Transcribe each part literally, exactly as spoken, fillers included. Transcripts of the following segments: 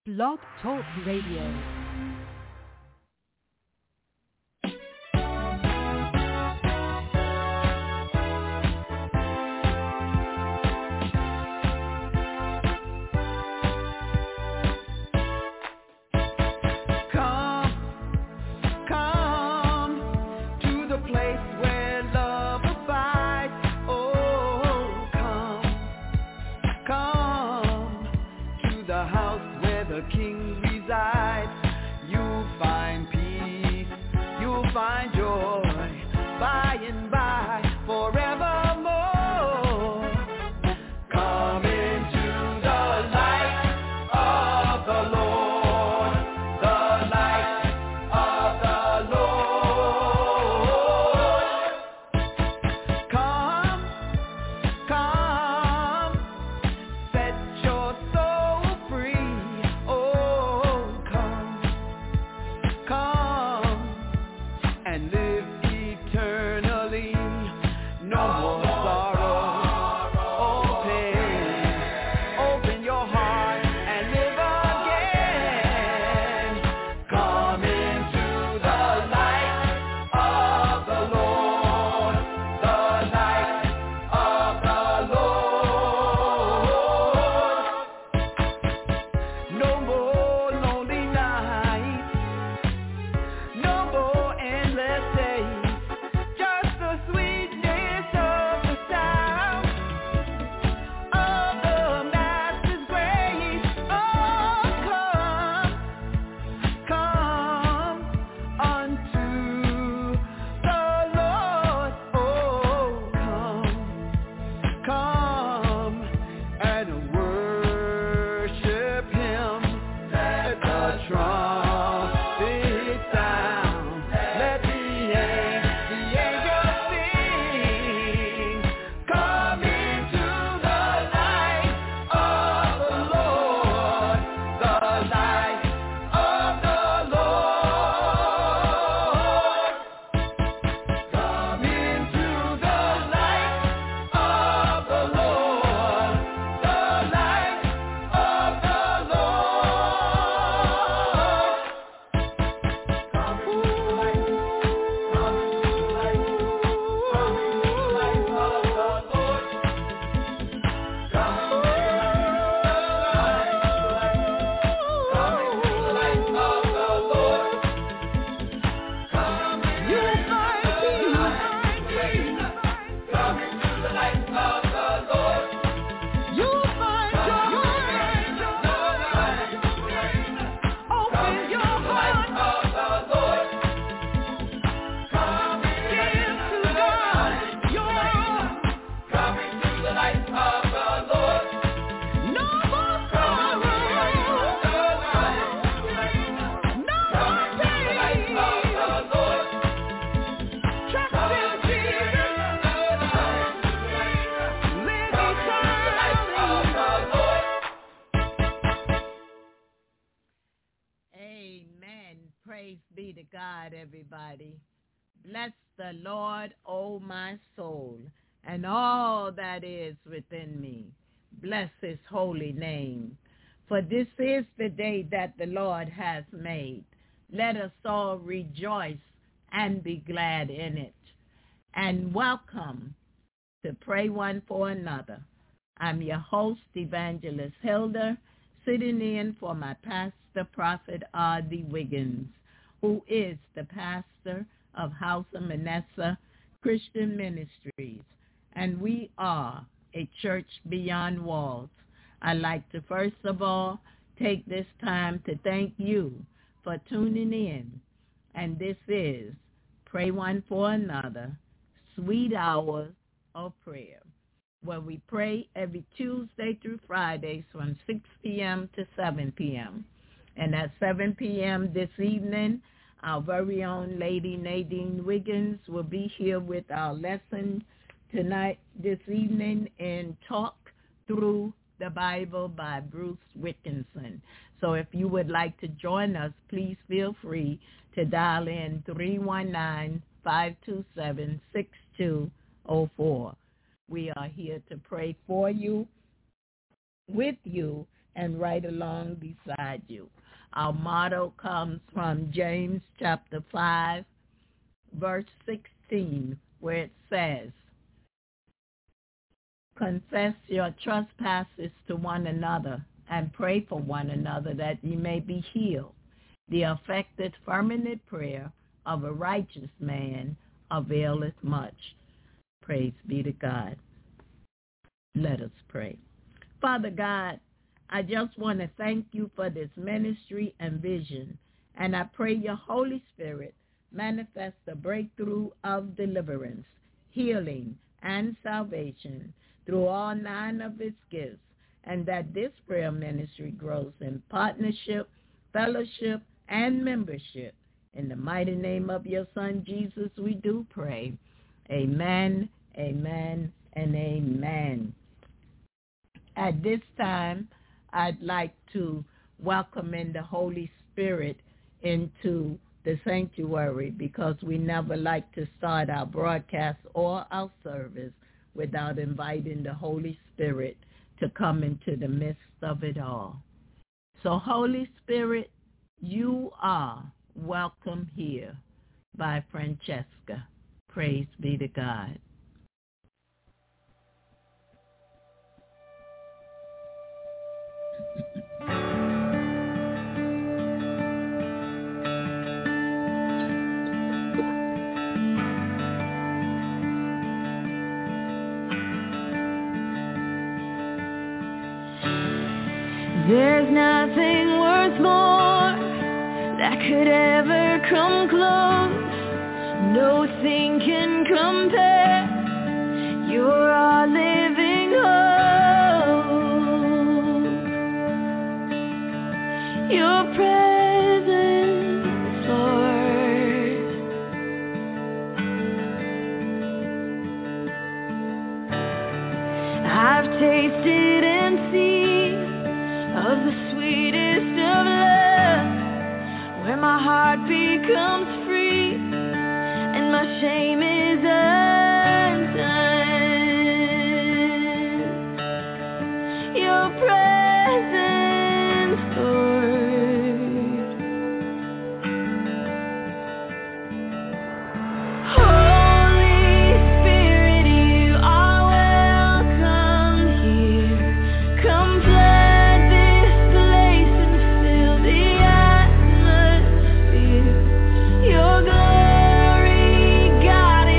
Blog Talk Radio. Everybody. Bless the Lord, O my soul, and all that is within me. Bless his holy name. For this is the day that the Lord has made. Let us all rejoice and be glad in it. And welcome to Pray One for Another. I'm your host, Evangelist Hilda, sitting in for my pastor, Prophet R D. Wiggins, who is the pastor of House of Manasseh Christian Ministries, and we are a church beyond walls. I'd like to first of all take this time to thank you for tuning in, and this is Pray One for Another, Sweet Hour of Prayer, where we pray every Tuesday through Fridays from six p.m. to seven p.m., and at seven p.m. this evening, our very own Lady Nadine Wiggins will be here with our lesson tonight, this evening, in Talk Through the Bible by Bruce Wilkinson. So if you would like to join us, please feel free to dial in three one nine, five two seven, six two zero four. We are here to pray for you, with you, and right along beside you. Our motto comes from James chapter five, verse sixteen, where it says, confess your trespasses to one another and pray for one another that ye may be healed. The effective fervent prayer of a righteous man availeth much. Praise be to God. Let us pray. Father God, I just want to thank you for this ministry and vision, and I pray your Holy Spirit manifest the breakthrough of deliverance, healing, and salvation through all nine of its gifts, and that this prayer ministry grows in partnership, fellowship, and membership. In the mighty name of your Son, Jesus, we do pray. Amen, amen, and amen. At this time, I'd like to welcome in the Holy Spirit into the sanctuary, because we never like to start our broadcast or our service without inviting the Holy Spirit to come into the midst of it all. So, Holy Spirit, you are welcome here by Francesca. Praise be to God. There's nothing worth more that could ever come close. Nothing can compare. You're our living hope. Your presence, Lord. I've tasted and seen of the sweetest of love, where my heart becomes free and my shame is undone. Your presence, Lord. Holy Spirit, you are welcome here. Come flood this place and fill the atmosphere. Your glory, God,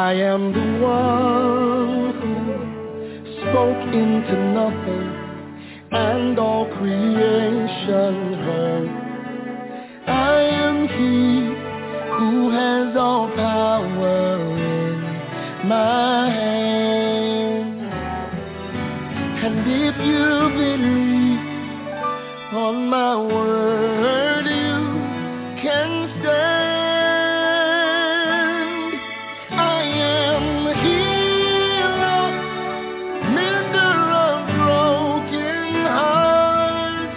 I am the one who spoke into nothing, and all creation heard. I am he who has all power in my hand. And if you believe on my word, you can stand. I am the healer, mender of broken hearts,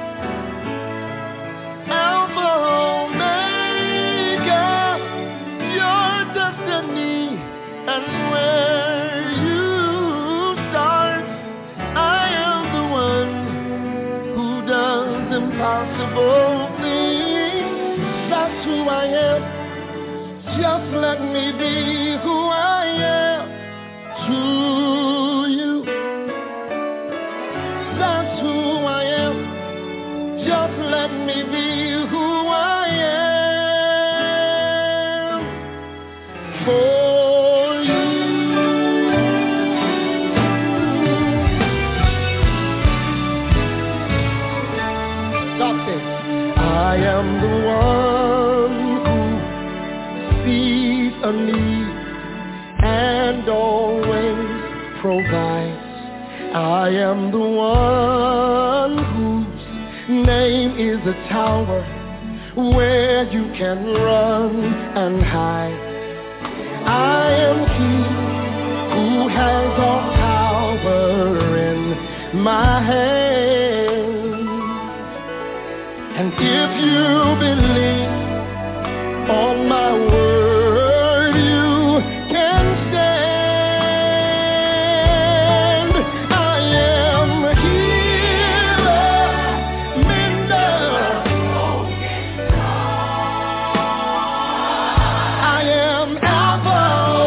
Alpha, Omega, your destiny, and where you start. I am the one who does impossible things. That's who I am. Just let me be who I am to you. That's who I am. Just let me be who I am for you. God says, I am the one who sees a need and always provides. I am the one whose name is a tower where you can run and hide. I am he who has all power in my hand. And if you believe on my word, you can stand. I am a healer, mender. I am Alpha,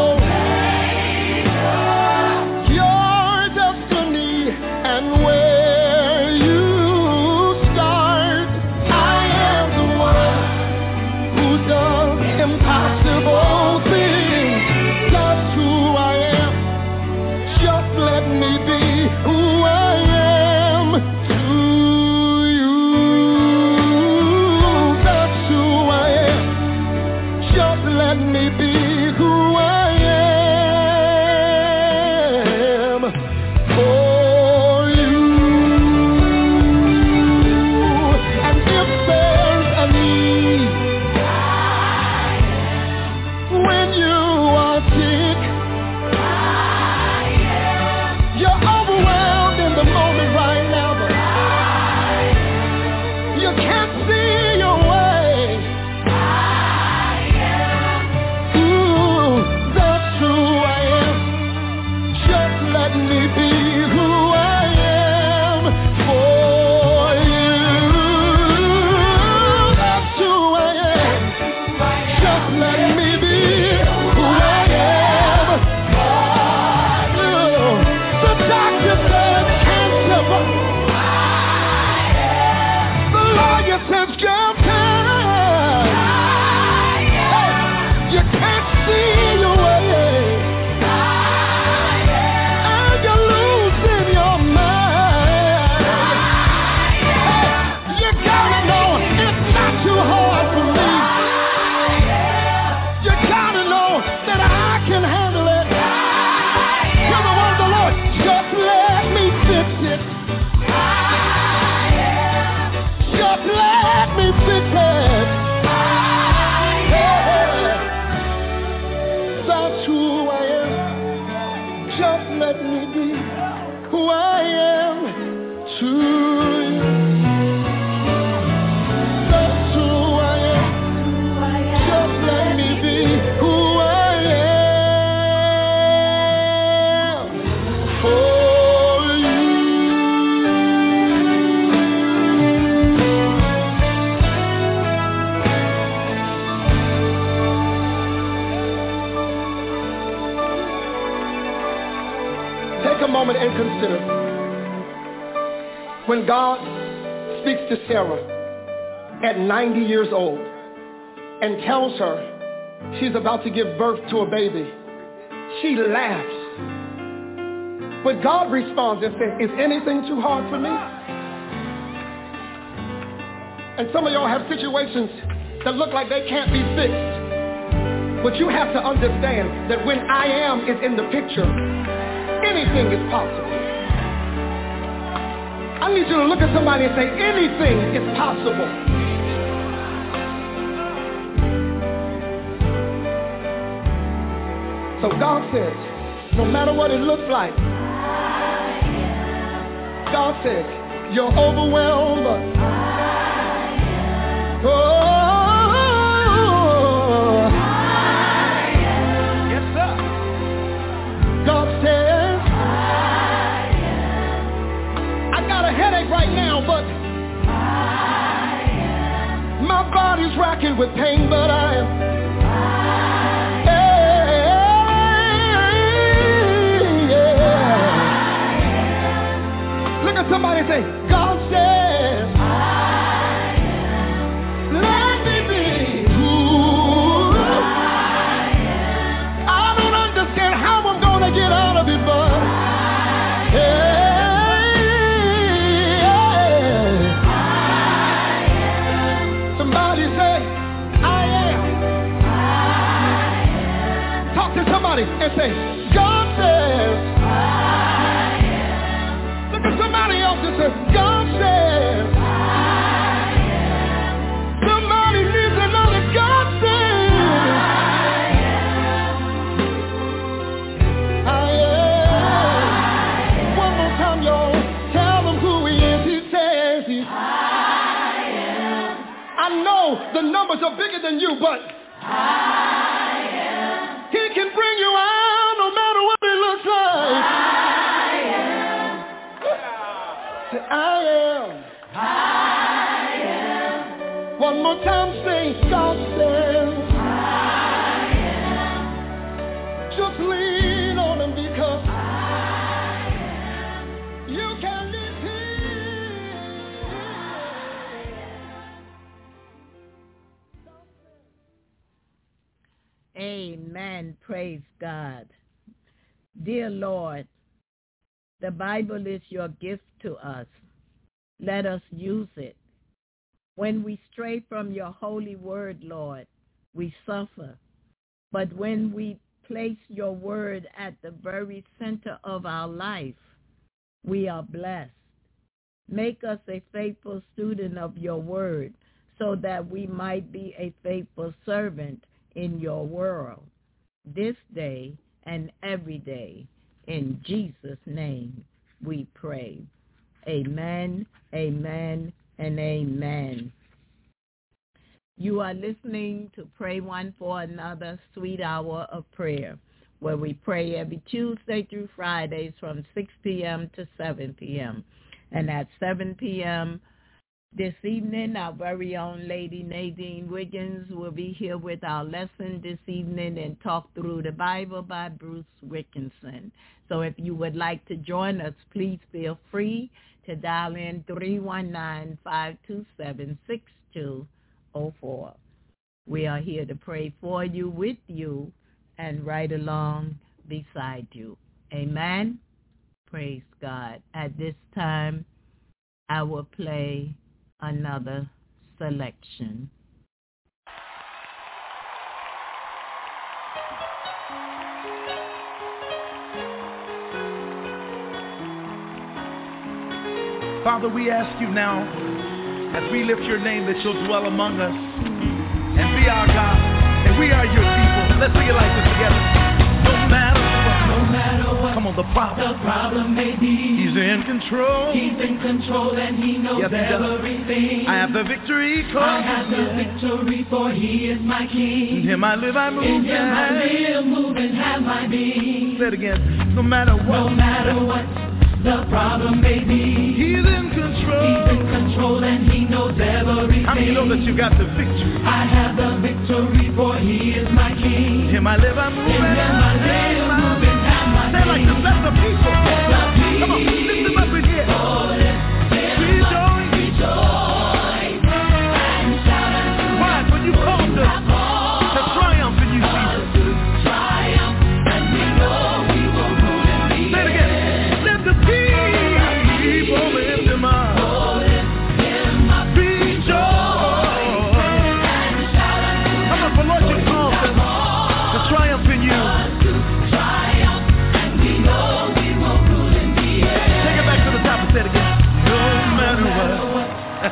Omega, your destiny, and where you start. I am the one who does impossible things. That's who I am. Just let me be who I am to you. That's who I am. Just let me be who I am for you. And if there's a need when you are sick, you're overwhelmed in the moment right now, but you can't see your way. Ooh, that's who I am. Just let me be who I am for you. That's who I am. Just let me be who I am. Oh, the doctor said cancer, but the lawyer says jail time. Hey, you can't see your way, and you're losing your mind. Hey, you gotta know it's not too hard for me. You gotta know that I can handle it. You're the word of the Lord. Just let me fix it. Just let me fix it. Hey, that's who I am. Just let me be who I am to you. That's who I am. Just let me be who I am for you. Take a moment and consider when God speaks to Sarah at ninety years old and tells her she's about to give birth to a baby. she laughs. But God responds and says, is anything too hard for me? And some of y'all have situations that look like they can't be fixed. But you have to understand that when I am is in the picture, anything is possible. I need you to look at somebody and say, anything is possible. So God says, no matter what it looks like, God says, you're overwhelmed. Oh, yes, sir. God says, I got a headache right now, but my body's racking with pain, but I am. Somebody say, God says, I am. Let me be who I am. I don't understand how I'm going to get out of it, but hey, I am. Somebody say, I am. I am. Talk to somebody and say, God says, somebody else that says, God says, I am. Somebody needs to know that God says, I am. I am. One more time, y'all. Tell them who he is. He says, he, I am. I know the numbers are bigger than you, but I am. He can bring you out no matter what it looks like. I am. I am. One more time, say, God says, I am. Just lean on him because I am. You can be. Amen. Praise God. Dear Lord, the Bible is your gift to us. Let us use it. When we stray from your holy word, Lord, we suffer. But when we place your word at the very center of our life, we are blessed. Make us a faithful student of your word so that we might be a faithful servant in your world this day and every day. In Jesus' name we pray. Amen, amen, and amen. You are listening to Pray One for Another, Sweet Hour of Prayer, where we pray every Tuesday through Fridays from six p.m. to seven p.m. And at seven p.m. this evening, our very own Lady Nadine Wiggins will be here with our lesson this evening and talk through the Bible by Bruce Wilkinson. So if you would like to join us, please feel free to dial in three one nine, five two seven, six two zero four. We are here to pray for you, with you, and right along beside you. Amen. Praise God. At this time, I will play another selection. Father, we ask you now, as we lift your name, that you'll dwell among us and be our God, and we are your people. Let's sing it like this together. No matter what, no matter what, come on, the problem, the problem may be, he's in control. He's in control and he knows yes, everything. I have the victory, I have the victory, for he is my king. In him I live, I move, in him I live, move, and have my being. Say it again. No matter what, no matter what the problem may be, he's in control. He's in control and he knows everything. How many know that you got the victory? I have the victory, for he is my king. In him I live, I move, in and him I live, move, and have my being. Say like this, let the people. Let the people. Come on, lift them up in here. Oh, rejoice, rejoice, and shout unto him. Why? When you called us to triumph in you, Jesus. To triumph, and we know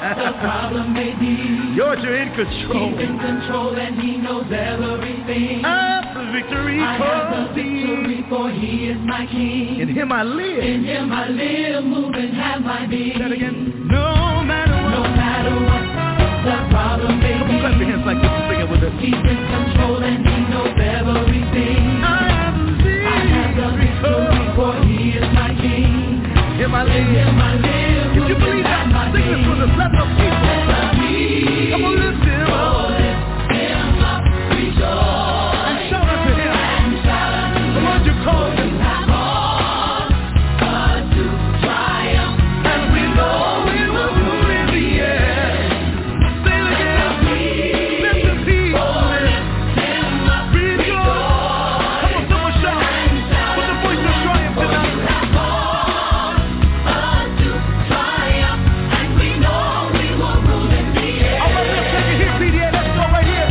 the problem may be. Lord, you're in control. He's in control and he knows everything. I have the victory. I have the victory, for he is my king. In him I live. In him I live, move and have my being. Say that again. No matter what. No matter what the problem may be. Come on, clap your hands like this and sing it with us. He's in control and he knows everything. I have the victory. I have the victory, for he is my king. In him I live. In him I live. If you believe that, sing this with us. Let the people. Come on, lift him up. Oh, lift him up, rejoice. And shout unto him. And shout unto him. The Lord you called him. You have called us to triumph. And we know we will rule in the end. Say it again. Lift the people. Oh, lift him up, Rejoice. Come on, someone shout. With the voice of triumph tonight. You have called us to triumph. And we know we will rule in the end. All right, let's take it here, P D A. Let's go right here.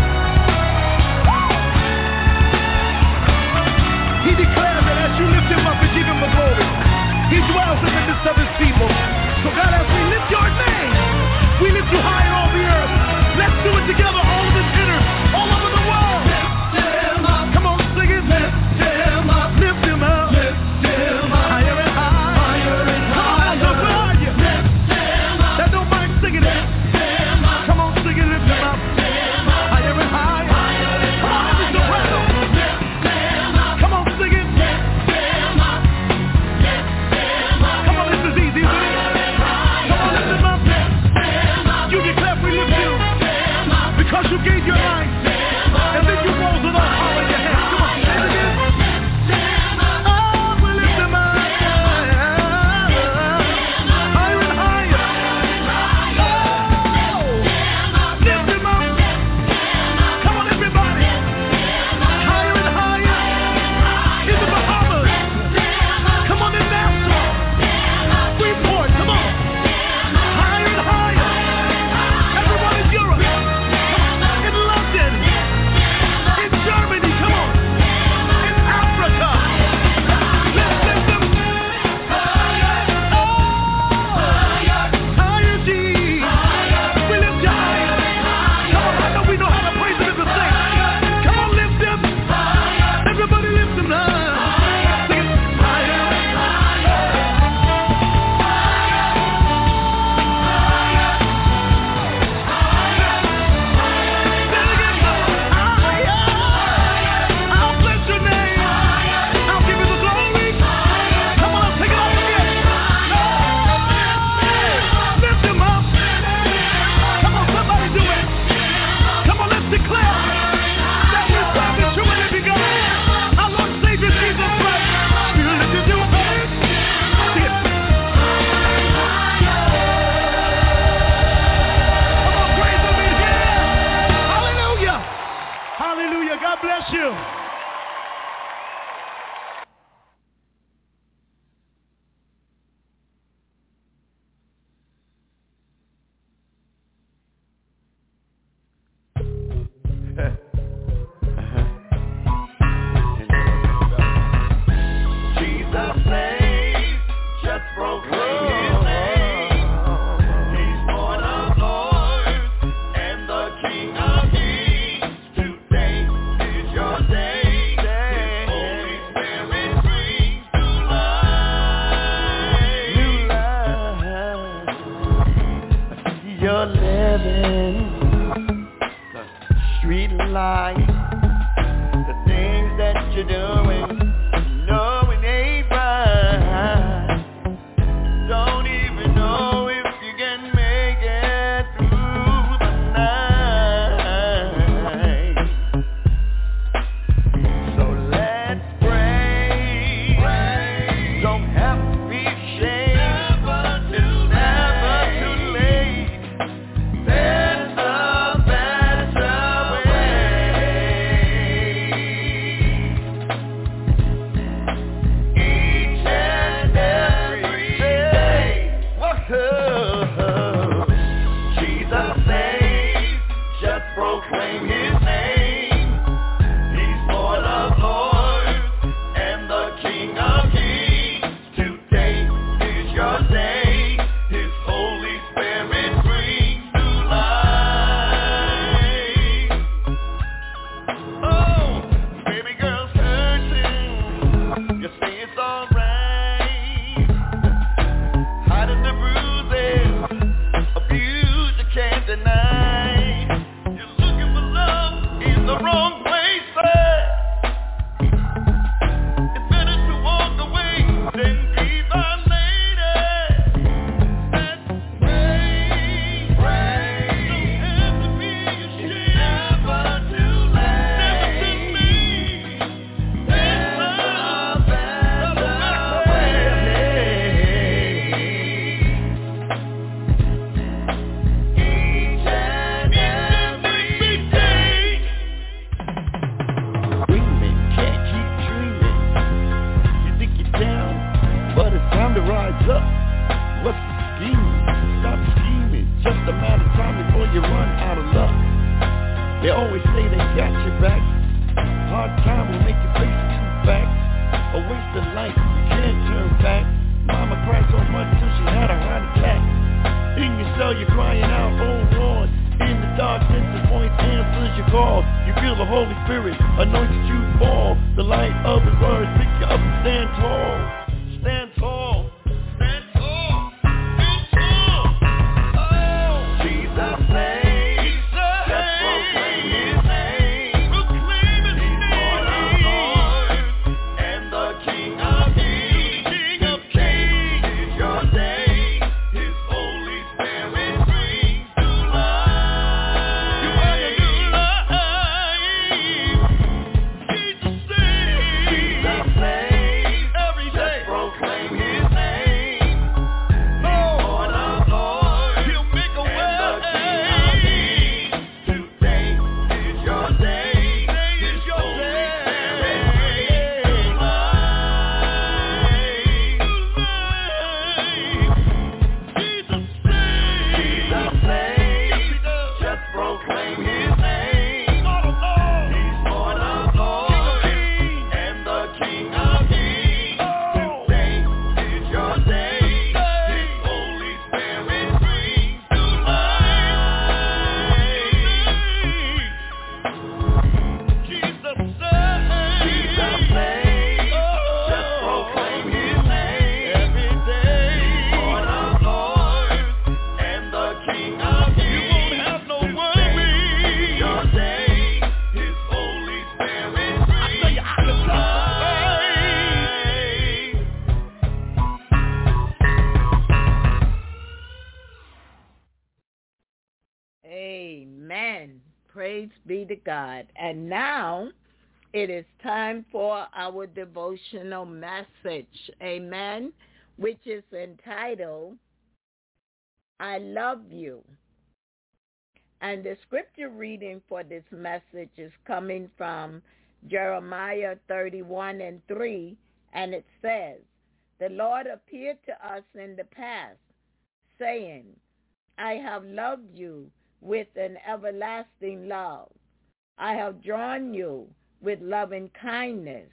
He declares that as you lift him up and give him the glory, he dwells in the midst of his people. So God, as we lift your name, we lift you high in all the earth. Let's do it together, all of the sinners, all over the world. Lift him up, Come on, sing it. lift him up, Lift him up. lift him up, Higher and higher. higher and Come on, higher. so glad you. Lift him up, That don't mind singing it. lift him up, Come on, sing it, lift him up. lift him up, Higher and higher. higher and Come on, every soprano. lift him up, Come on, sing it. lift him up, lift him up, Come on, this is easy, isn't it? Come on, lift him up. him up, You declare we lift you him up, because you gave your life. And then you rose with all power in your hands. Come on, say it again. him up, Oh, we lift him up. Higher and higher. Oh, lift him up. Come on, everybody. Higher and higher. In the Bahamas. Come on, in Nassau. Freeport, come on. Higher and higher. Everyone in Europe. In London. In Germany, come on. In Africa. Let's lift them. Oh, higher, G. We lift you higher. Come on, I know we know how to praise him in the sing. Come on, lift him. Everybody lift him now. Sing it. Higher. I'll bless your name. I'll give you the glory. Come on, take it up again. Lift him up. Come on, somebody do it. Come on, let's declare that we serve the true and living God. Our Lord and Savior Jesus Christ. We lift you up. Sing it. Come on, praise him in here. Hallelujah. Hallelujah. God bless you. Jesus saves, just proclaim his name. He's Lord of lords and the King of kings. Today is your day. His Holy Spirit brings new life. You're living the street life. The things that you're doing, no, it ain't right. So to rise up. What's the scheme? Stop scheming. Just a matter of time before you run out of luck. They always say they got your back. Hard time will make you face two facts. A waste of life, you can't turn back. Mama cried so much till she had a heart attack. In your cell you're crying out, oh Lord. In the darkness the voice answers your call. You feel the Holy Spirit anointed you fall. The light of His words pick you up and stand tall. Stand tall. Stand tall. Stand tall. Oh, Jesus saves. Be to God. And now it is time for our devotional message, amen, which is entitled, I Love You. And the scripture reading for this message is coming from Jeremiah thirty-one and three, and it says, the Lord appeared to us in the past, saying, I have loved you with an everlasting love. I have drawn you with loving kindness.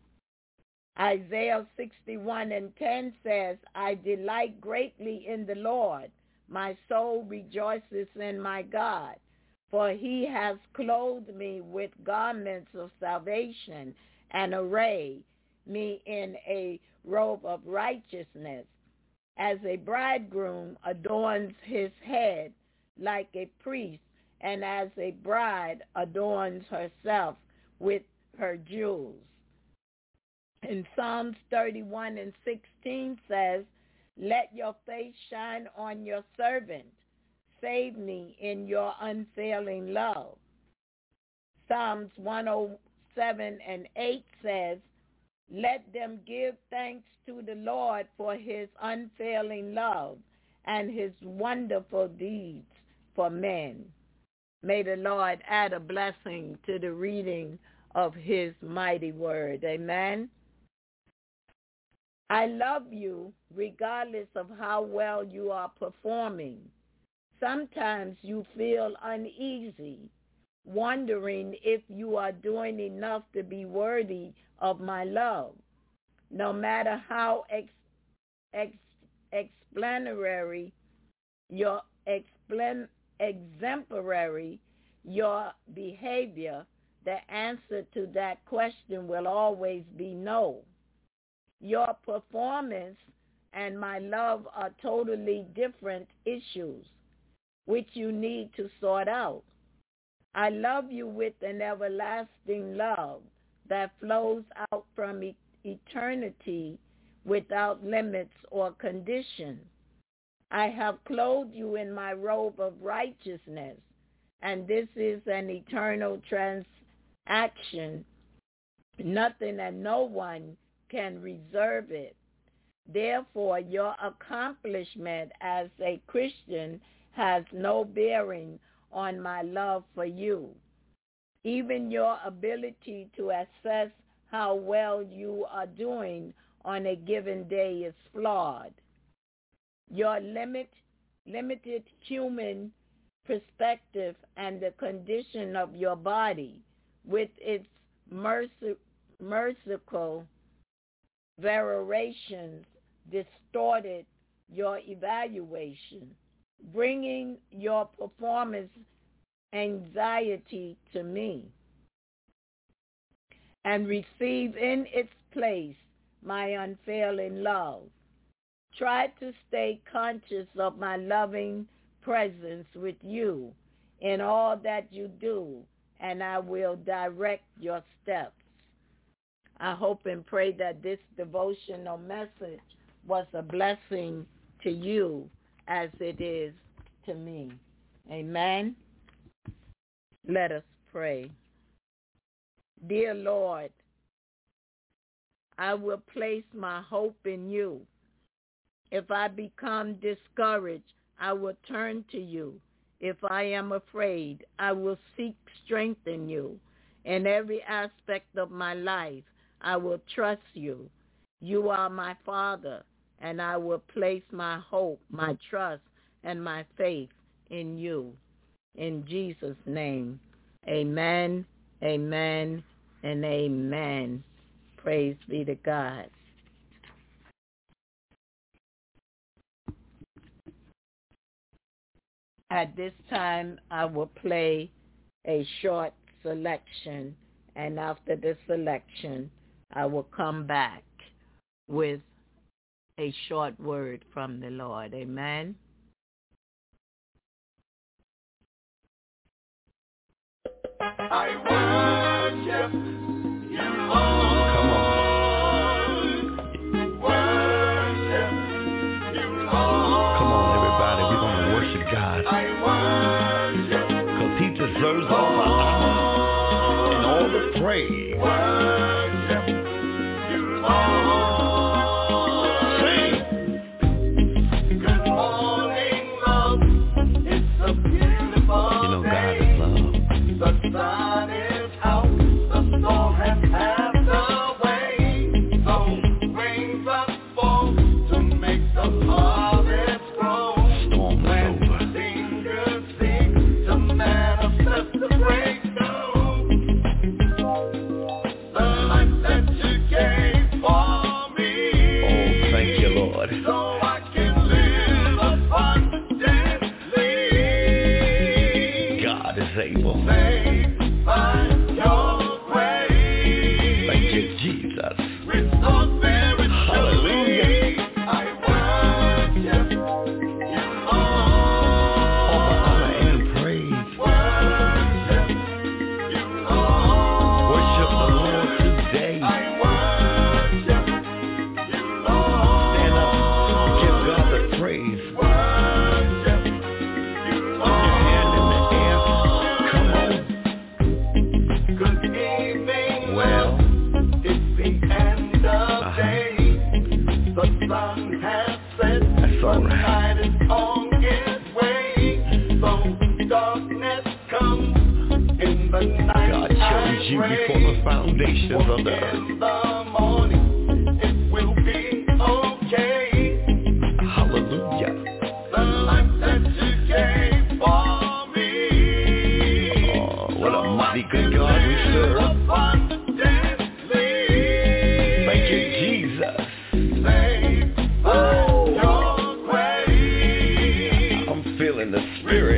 Isaiah sixty-one and ten says, I delight greatly in the Lord. My soul rejoices in my God, for he has clothed me with garments of salvation and arrayed me in a robe of righteousness, as a bridegroom adorns his head like a priest, and as a bride adorns herself with her jewels. And Psalms thirty-one and sixteen says, let your face shine on your servant. Save me in your unfailing love. Psalms one oh seven and eight says, let them give thanks to the Lord for his unfailing love and his wonderful deeds for men. May the Lord add a blessing to the reading of his mighty word. Amen. I love you regardless of how well you are performing. Sometimes you feel uneasy, wondering if you are doing enough to be worthy of my love. No matter how ex, ex, explanatory your explan, exemplary your behavior, the answer to that question will always be no. Your performance and my love are totally different issues, which you need to sort out. I love you with an everlasting love that flows out from e- eternity without limits or condition. I have clothed you in my robe of righteousness, and this is an eternal transaction. Nothing and no one can reserve it. Therefore, your accomplishment as a Christian has no bearing on my love for you. Even your ability to assess how well you are doing on a given day is flawed. Your limit, limited human perspective and the condition of your body with its merc- merciful variations distorted your evaluation, bringing your performance anxiety to me, and receive in its place my unfailing love. Try to stay conscious of my loving presence with you in all that you do, and I will direct your steps. I hope and pray that this devotional message was a blessing to you as it is to me. Amen. Let us pray. Dear Lord, I will place my hope in you. If I become discouraged, I will turn to you. If I am afraid, I will seek strength in you. In every aspect of my life, I will trust you. You are my Father, and I will place my hope, my trust, and my faith in you. In Jesus' name, amen, amen, and amen. Praise be to God. At this time, I will play a short selection, and after the selection, I will come back with a short word from the Lord. Amen. I worship you, Lord. Come on. Worship you, Lord. Come on, everybody. We're going to worship God. I worship. Because he deserves all the honor and all the praise. Worship you, Lord. Sing. Good morning, love. It's a beautiful day. You know God is love. The sun is out, the storm has passed away. So rains are fall to make the harvest grow. Storm is over. Singers sing to manifest the breakthrough. The life that you gave for me. Oh, thank you, Lord. So I can live abundantly. God is able. By your grace. Thank you, Jesus. Restore spiritually. I worship you, Lord. All the honor and praise. Worship you, Lord. Worship the Lord today. I worship you, Lord. Stand up, give God the praise. Worship you, Lord. Your hand in the air. Come on. Good evening, well, it's the end of uh-huh. day. The sun has set, that's all right. The night is on its way. So darkness comes in the night. God chose you before the foundations of the earth. In the morning, it will be okay. Hallelujah. The life that you gave for me. Oh, what a mighty good God we serve. Thank you, Jesus. Saved by your grace. I'm feeling the Spirit.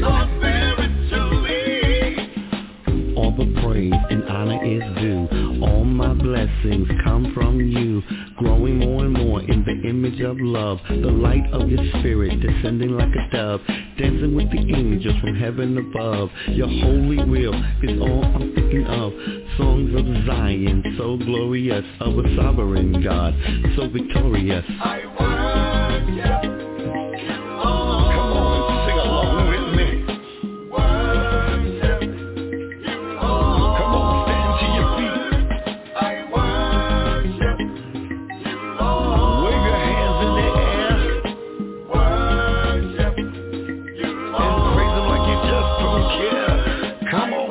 All the praise and honor is due. All my blessings come from you. Growing more and more in the image of love. The light of your Spirit descending like a dove. Dancing with the angels from heaven above. Your holy will is all I'm thinking of. Songs of Zion, so glorious. Of a sovereign God, so victorious. I worship you, Lord. Come on, sing along with me. Worship you, Lord. Come on, stand to your feet. I worship you, Lord. Wave your hands in the air. Worship you, Lord. And praise him like you just don't care. Come on.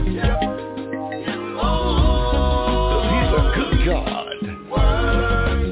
Worship you, Lord. 'Cause he's a good God. Worship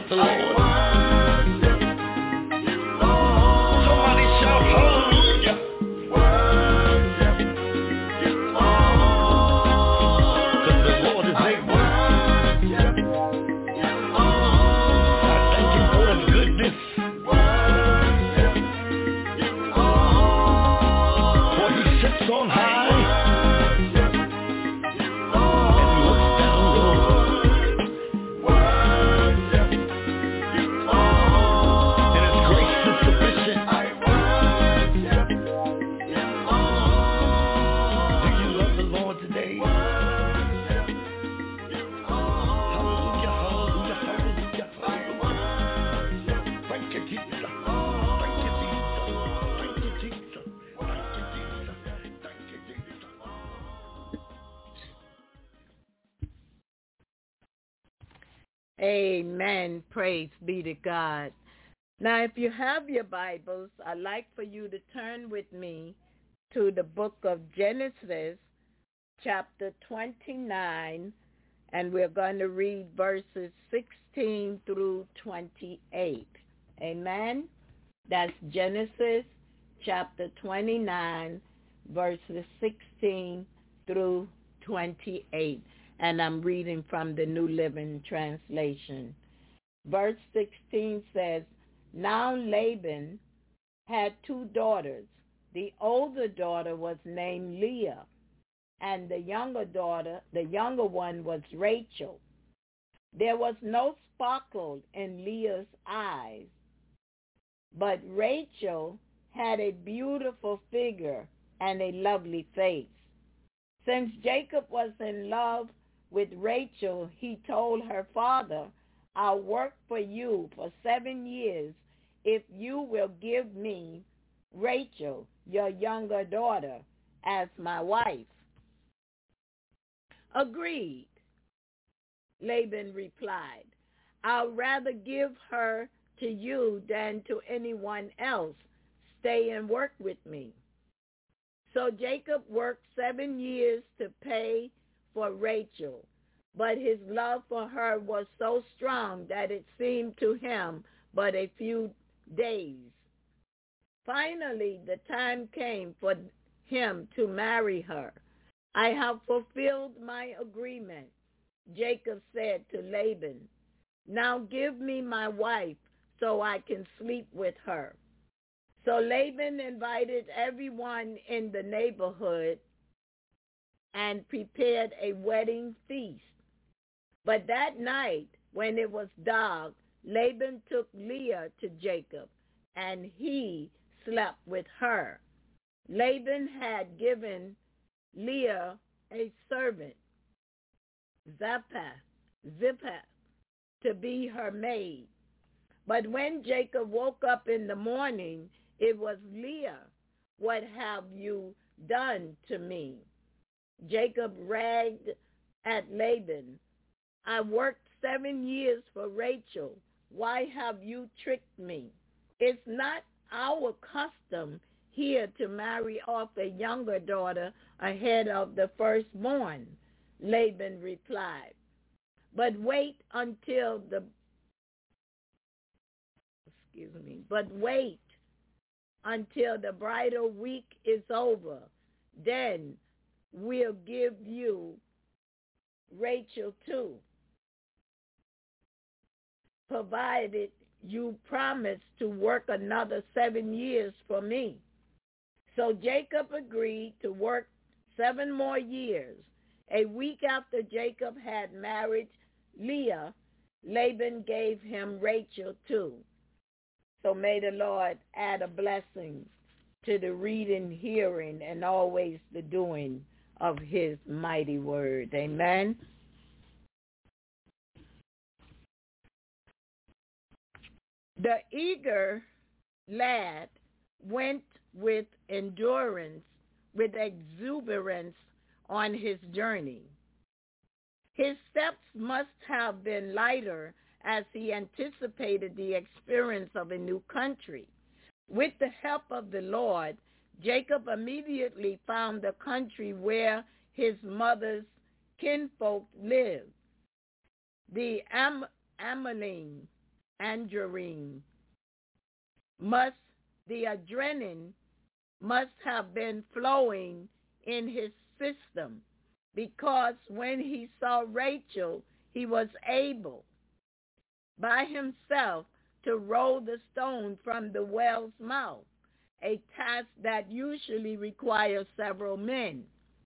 the Lord. Somebody shout hallelujah. Because the Lord is able. I thank him for his goodness. For he sits on high and looks down low. And his grace is sufficient. Do you love the Lord today? Hallelujah, hallelujah, hallelujah, hallelujah. Thank you, Jesus. Thank you, Jesus. Thank you, Jesus. Thank you, Jesus. Thank you, Jesus. Amen. Praise be to God. Now, if you have your Bibles, I'd like for you to turn with me to the book of Genesis, chapter twenty-nine, and we're going to read verses sixteen through twenty-eight. Amen? That's Genesis, chapter twenty-nine, verses sixteen through twenty-eight. And I'm reading from the New Living Translation. Verse sixteen says, "Now Laban had two daughters. The older daughter was named Leah, and the younger daughter, the younger one was Rachel. There was no sparkle in Leah's eyes, but Rachel had a beautiful figure and a lovely face. Since Jacob was in love with Rachel, he told her father, 'I'll work for you for seven years if you will give me Rachel, your younger daughter, as my wife.' 'Agreed,' Laban replied. 'I'll rather give her to you than to anyone else. Stay and work with me.' So Jacob worked seven years to pay for Rachel, but his love for her was so strong that it seemed to him but a few days. Finally, the time came for him to marry her. 'I have fulfilled my agreement,' Jacob said to Laban. 'Now give me my wife so I can sleep with her.' So Laban invited everyone in the neighborhood and prepared a wedding feast. But that night, when it was dark, Laban took Leah to Jacob, and he slept with her. Laban had given Leah a servant, Zilpah, Zilpah, to be her maid. But when Jacob woke up in the morning, it was Leah. 'What have you done to me?' Jacob ragged at Laban. 'I worked seven years for Rachel. Why have you tricked me? It's not our custom here to marry off a younger daughter ahead of the firstborn,' Laban replied. 'But wait until the excuse me, but wait until the bridal week is over. Then we'll give you Rachel too, provided you promise to work another seven years for me.' So Jacob agreed to work seven more years. A week after Jacob had married Leah, Laban gave him Rachel too. So may the Lord add a blessing to the reading, hearing, and always the doing of his mighty word. Amen. The eager lad went with endurance, with exuberance on his journey. His steps must have been lighter as he anticipated the experience of a new country. With the help of the Lord, Jacob immediately found the country where his mother's kinfolk lived. The Am- Amalek adrenaline must, the adrenaline must have been flowing in his system, because when he saw Rachel, he was able by himself to roll the stone from the well's mouth, a task that usually requires several men.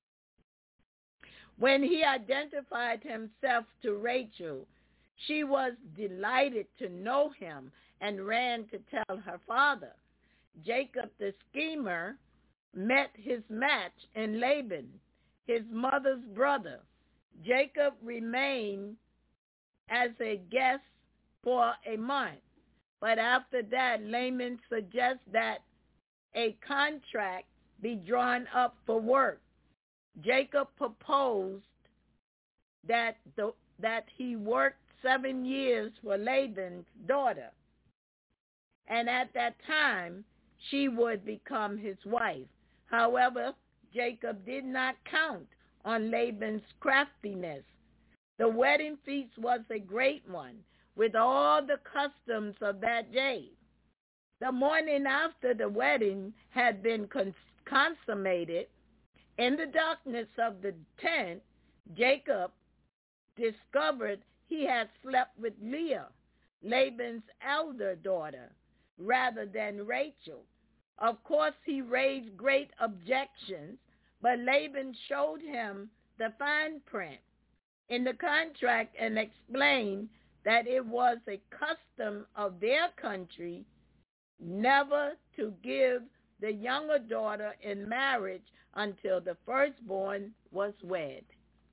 When he identified himself to Rachel, she was delighted to know him and ran to tell her father. Jacob the schemer met his match in Laban, his mother's brother. Jacob remained as a guest for a month, but after that, Laban suggests that a contract be drawn up for work. Jacob proposed that the, that he worked seven years for Laban's daughter, and at that time, she would become his wife. However, Jacob did not count on Laban's craftiness. The wedding feast was a great one, with all the customs of that day. The morning after the wedding had been cons- consummated, in the darkness of the tent, Jacob discovered he had slept with Leah, Laban's elder daughter, rather than Rachel. Of course, he raised great objections, but Laban showed him the fine print in the contract and explained that it was a custom of their country never to give the younger daughter in marriage until the firstborn was wed.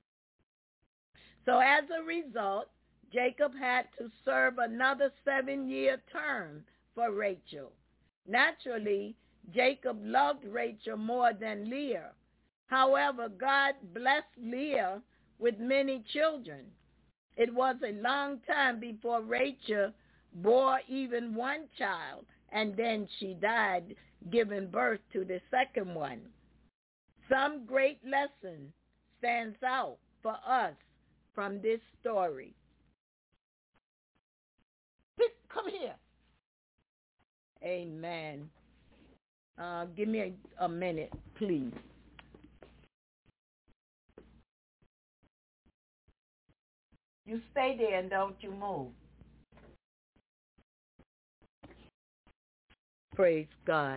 So as a result, Jacob had to serve another seven-year term for Rachel. Naturally, Jacob loved Rachel more than Leah. However, God blessed Leah with many children. It was a long time before Rachel bore even one child, and then she died, giving birth to the second one. Some great lesson stands out for us from this story. Come here. Amen. Uh, give me a, a minute, please. You stay there and don't you move. Praise God.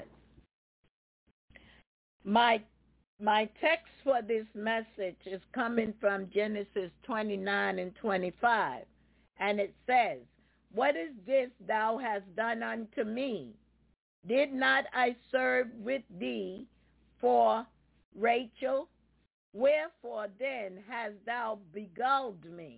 My my text for this message is coming from Genesis twenty-nine and twenty-five, and it says, "What is this thou hast done unto me? Did not I serve with thee for Rachel? Wherefore then hast thou beguiled me?"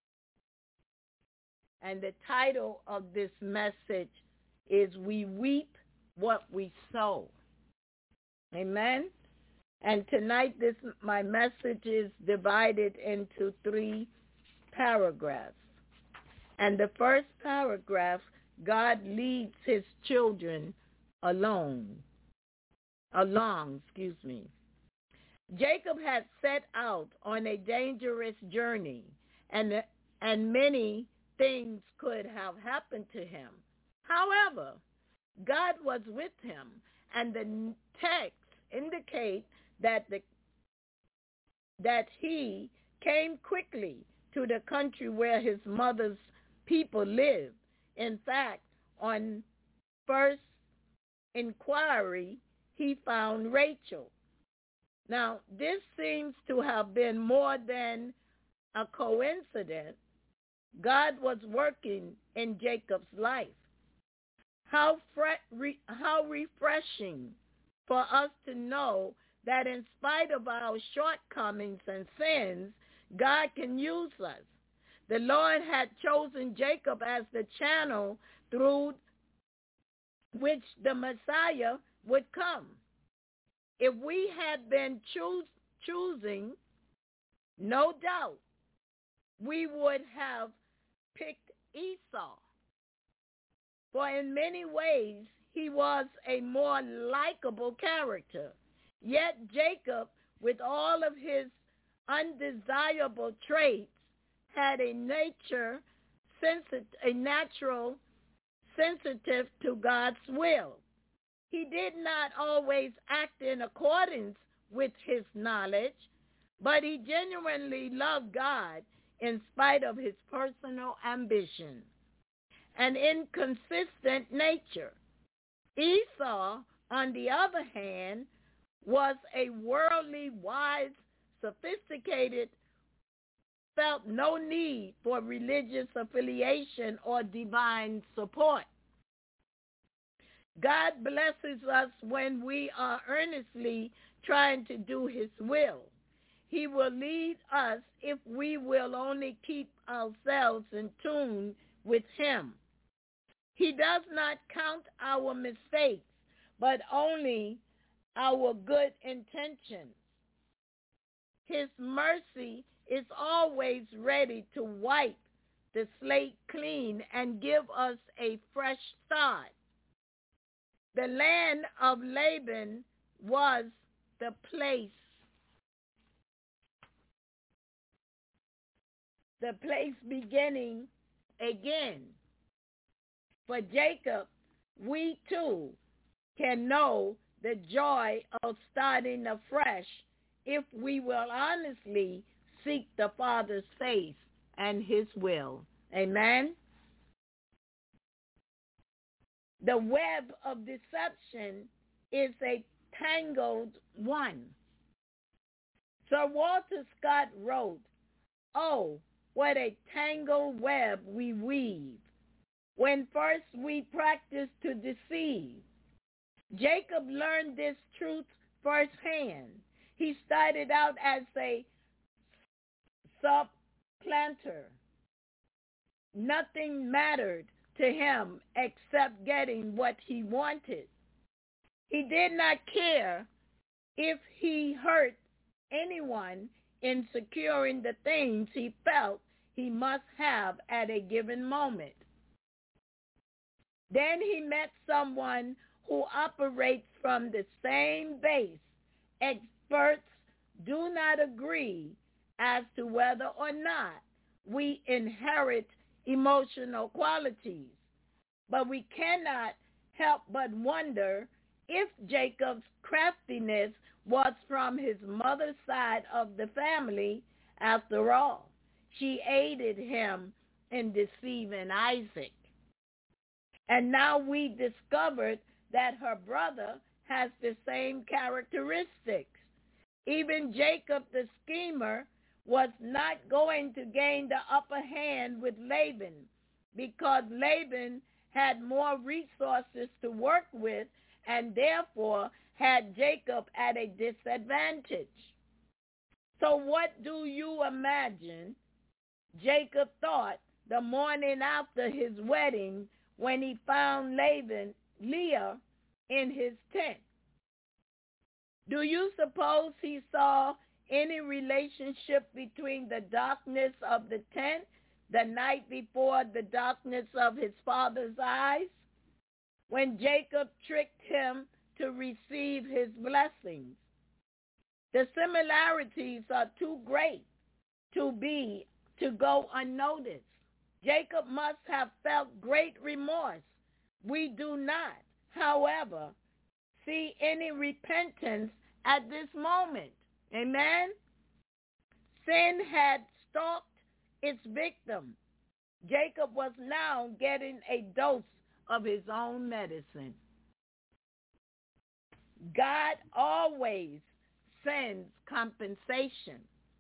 And the title of this message is "We Weep What We Sow." Amen? And tonight this my message is divided into three paragraphs. And the first paragraph, God leads his children alone. Along, excuse me. Jacob had set out on a dangerous journey, and and many things could have happened to him. However, God was with him, and the text indicates that the that he came quickly to the country where his mother's people lived. In fact, on first inquiry, he found Rachel. Now, this seems to have been more than a coincidence. God was working in Jacob's life. How fre- re- how refreshing for us to know that in spite of our shortcomings and sins, God can use us. The Lord had chosen Jacob as the channel through which the Messiah would come. If we had been choos- choosing, no doubt, we would have picked Esau. For in many ways, he was a more likable character. Yet Jacob, with all of his undesirable traits, had a nature, sensit- a natural sensitive to God's will. He did not always act in accordance with his knowledge, but he genuinely loved God in spite of his personal ambition and inconsistent nature. Esau, on the other hand, was a worldly, wise, sophisticated, felt no need for religious affiliation or divine support. God blesses us when we are earnestly trying to do his will. He will lead us if we will only keep ourselves in tune with him. He does not count our mistakes, but only our good intentions. His mercy is always ready to wipe the slate clean and give us a fresh start. The land of Laban was the place, the place beginning again. For Jacob, we too can know the joy of starting afresh if we will honestly seek the Father's face and his will. Amen. The web of deception is a tangled one. Sir Walter Scott wrote, "Oh, what a tangled web we weave when first we practice to deceive." Jacob learned this truth firsthand. He started out as a supplanter. Nothing mattered to him except getting what he wanted. He did not care if he hurt anyone in securing the things he felt he must have at a given moment. Then he met someone who operates from the same base. Experts do not agree as to whether or not we inherit emotional qualities, but we cannot help but wonder if Jacob's craftiness was from his mother's side of the family. After all, she aided him in deceiving Isaac. And now we discovered that her brother has the same characteristics. Even Jacob the schemer was not going to gain the upper hand with Laban because Laban had more resources to work with and therefore had Jacob at a disadvantage. So what do you imagine Jacob thought the morning after his wedding when he found Laban, Leah, in his tent? Do you suppose he saw any relationship between the darkness of the tent the night before the darkness of his father's eyes, when Jacob tricked him to receive his blessings? The similarities are too great to be to go unnoticed. Jacob must have felt great remorse. We do not, however, see any repentance at this moment. Amen? Sin had stalked its victim. Jacob was now getting a dose of his own medicine. God always sends compensation.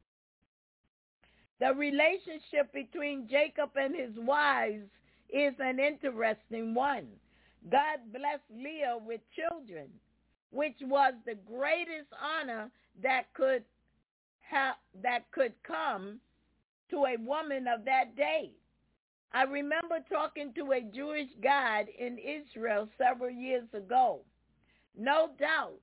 The relationship between Jacob and his wives is an interesting one. God blessed Leah with children, which was the greatest honor that could have, that could come to a woman of that day. I remember talking to a Jewish guide in Israel several years ago. No doubt,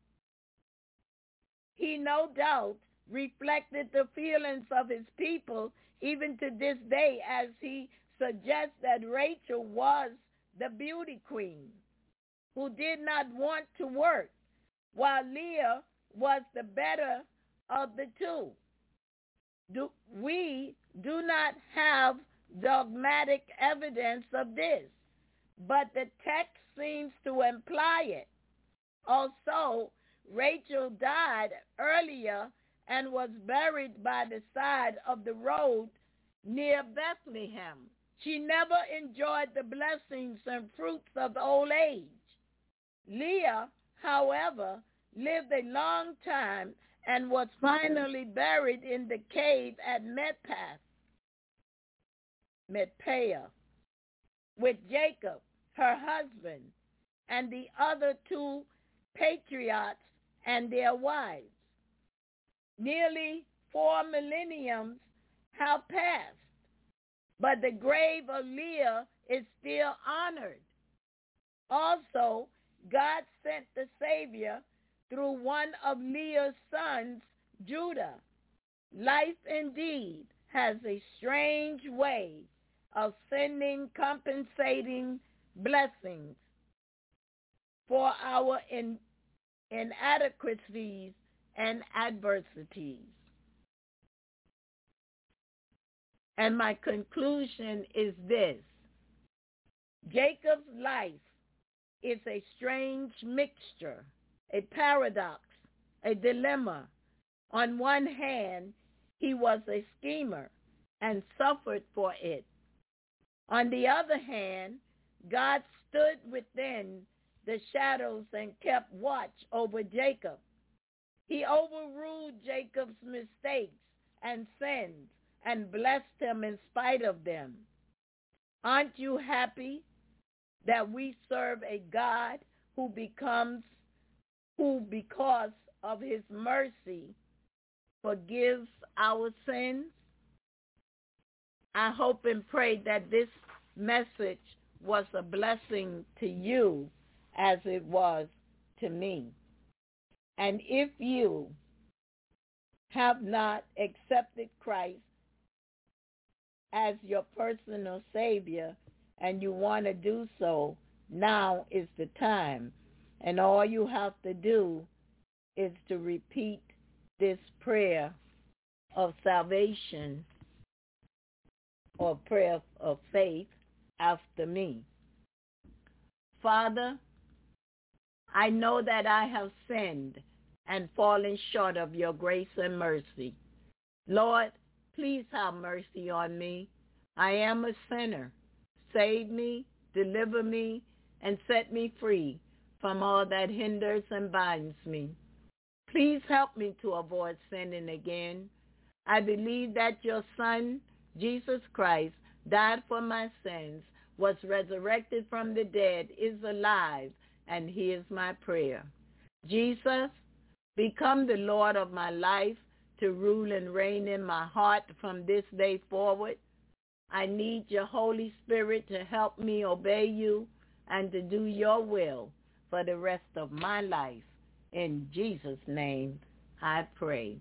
he no doubt reflected the feelings of his people even to this day, as he suggests that Rachel was the beauty queen who did not want to work, while Leah was the better of the two. Do, we do not have dogmatic evidence of this, but the text seems to imply it. Also, Rachel died earlier and was buried by the side of the road near Bethlehem. She never enjoyed the blessings and fruits of old age. Leah, however, lived a long time and was finally buried in the cave at Methpath, Methpeah, with Jacob, her husband, and the other two patriarchs and their wives. Nearly four millenniums have passed, but the grave of Leah is still honored. Also, God sent the Savior through one of Leah's sons, Judah. Life indeed has a strange way of sending compensating blessings for our in, inadequacies and adversities. And my conclusion is this: Jacob's life is a strange mixture, a paradox, a dilemma. On one hand, he was a schemer and suffered for it. On the other hand, God stood within the shadows and kept watch over Jacob. He overruled Jacob's mistakes and sins and blessed him in spite of them. Aren't you happy that we serve a God who becomes, who because of his mercy forgives our sins? I hope and pray that this message was a blessing to you as it was to me. And if you have not accepted Christ as your personal Savior and you want to do so, now is the time. And all you have to do is to repeat this prayer of salvation or prayer of faith after me. Father, I know that I have sinned and fallen short of your grace and mercy. Lord, please have mercy on me. I am a sinner. Save me, deliver me, and set me free from all that hinders and binds me. Please help me to avoid sinning again. I believe that your Son, Jesus Christ, died for my sins, was resurrected from the dead, is alive, and hears my prayer. Jesus, become the Lord of my life to rule and reign in my heart from this day forward. I need your Holy Spirit to help me obey you and to do your will for the rest of my life. In Jesus' name, I pray.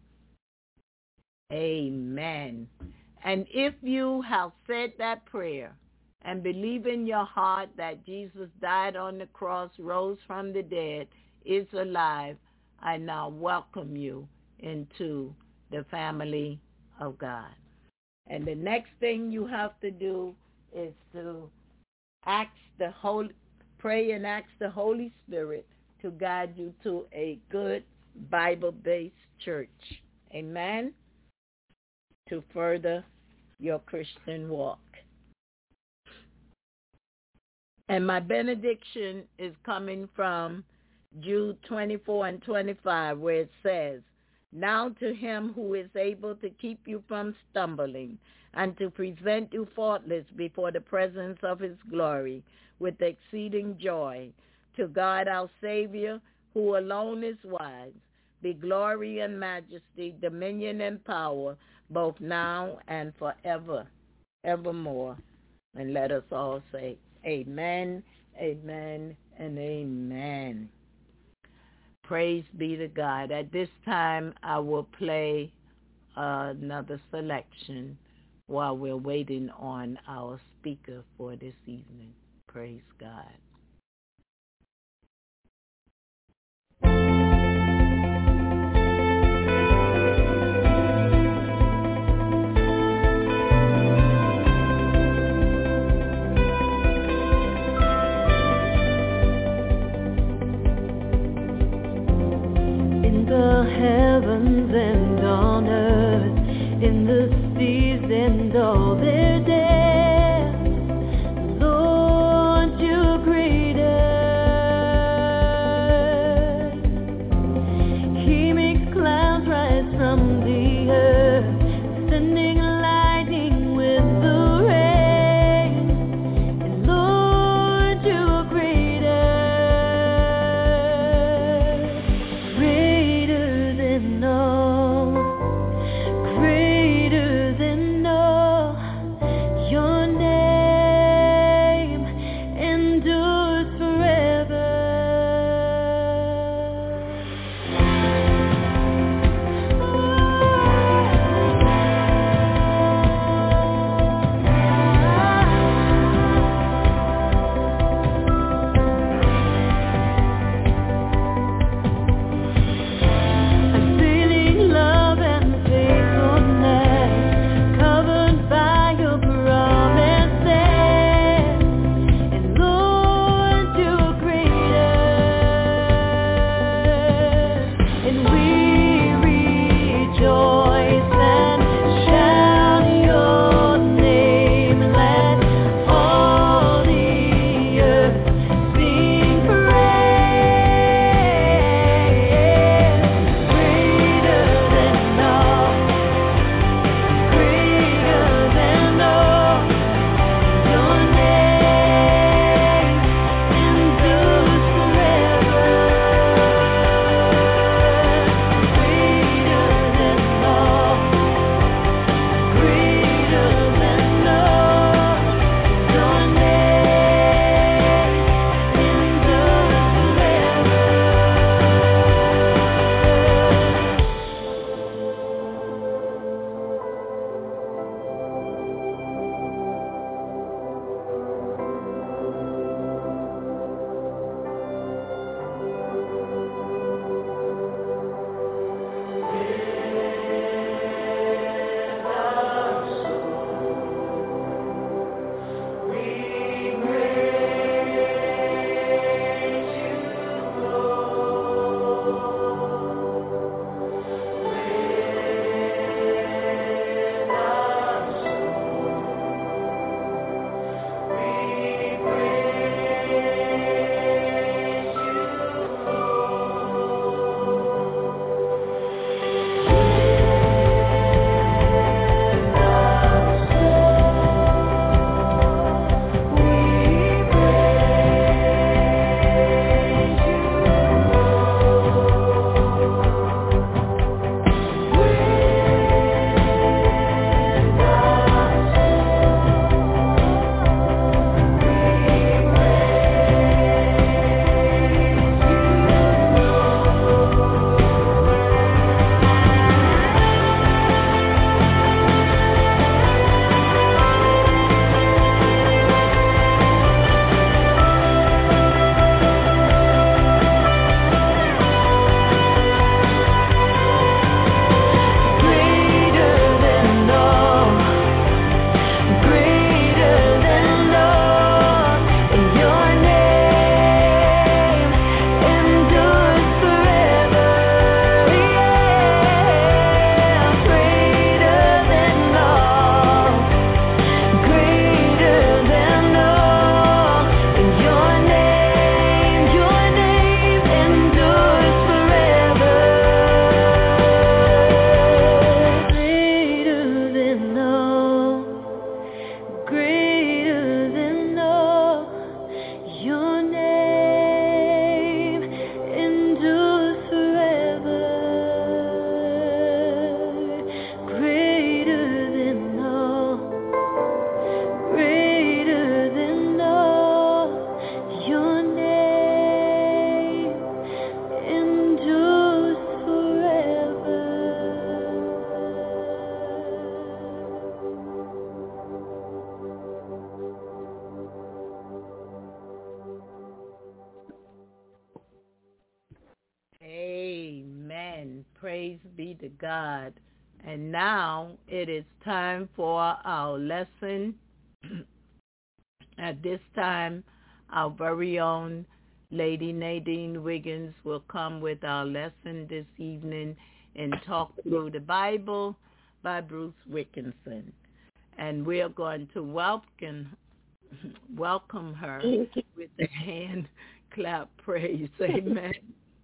Amen. And if you have said that prayer and believe in your heart that Jesus died on the cross, rose from the dead, is alive, I now welcome you into the family of God. And the next thing you have to do is to ask the Holy, pray and ask the Holy Spirit to guide you to a good Bible-based church. Amen? To further your Christian walk. And my benediction is coming from Jude twenty-four and twenty-five, where it says, now to him who is able to keep you from stumbling and to present you faultless before the presence of his glory with exceeding joy, to God our Savior, who alone is wise, be glory and majesty, dominion and power, both now and forever, evermore. And let us all say amen, amen, and amen. Praise be to God. At this time, I will play uh, another selection while we're waiting on our speaker for this evening. Praise God. Praise be to God. And now it is time for our lesson. At this time, our very own Lady Nadine Wiggins will come with our lesson this evening and talk through the Bible by Bruce Wilkinson. And we are going to welcome welcome her with the hand clap praise. Amen.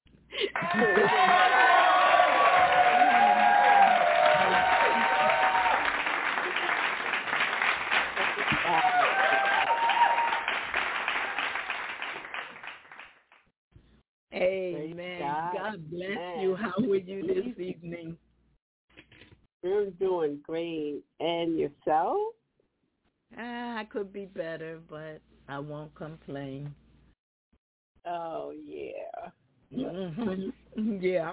Amen. God. God bless Amen. You. How are you this evening? I'm doing great. And yourself? Ah, I could be better, but I won't complain. Oh, yeah. Mm-hmm. Yeah.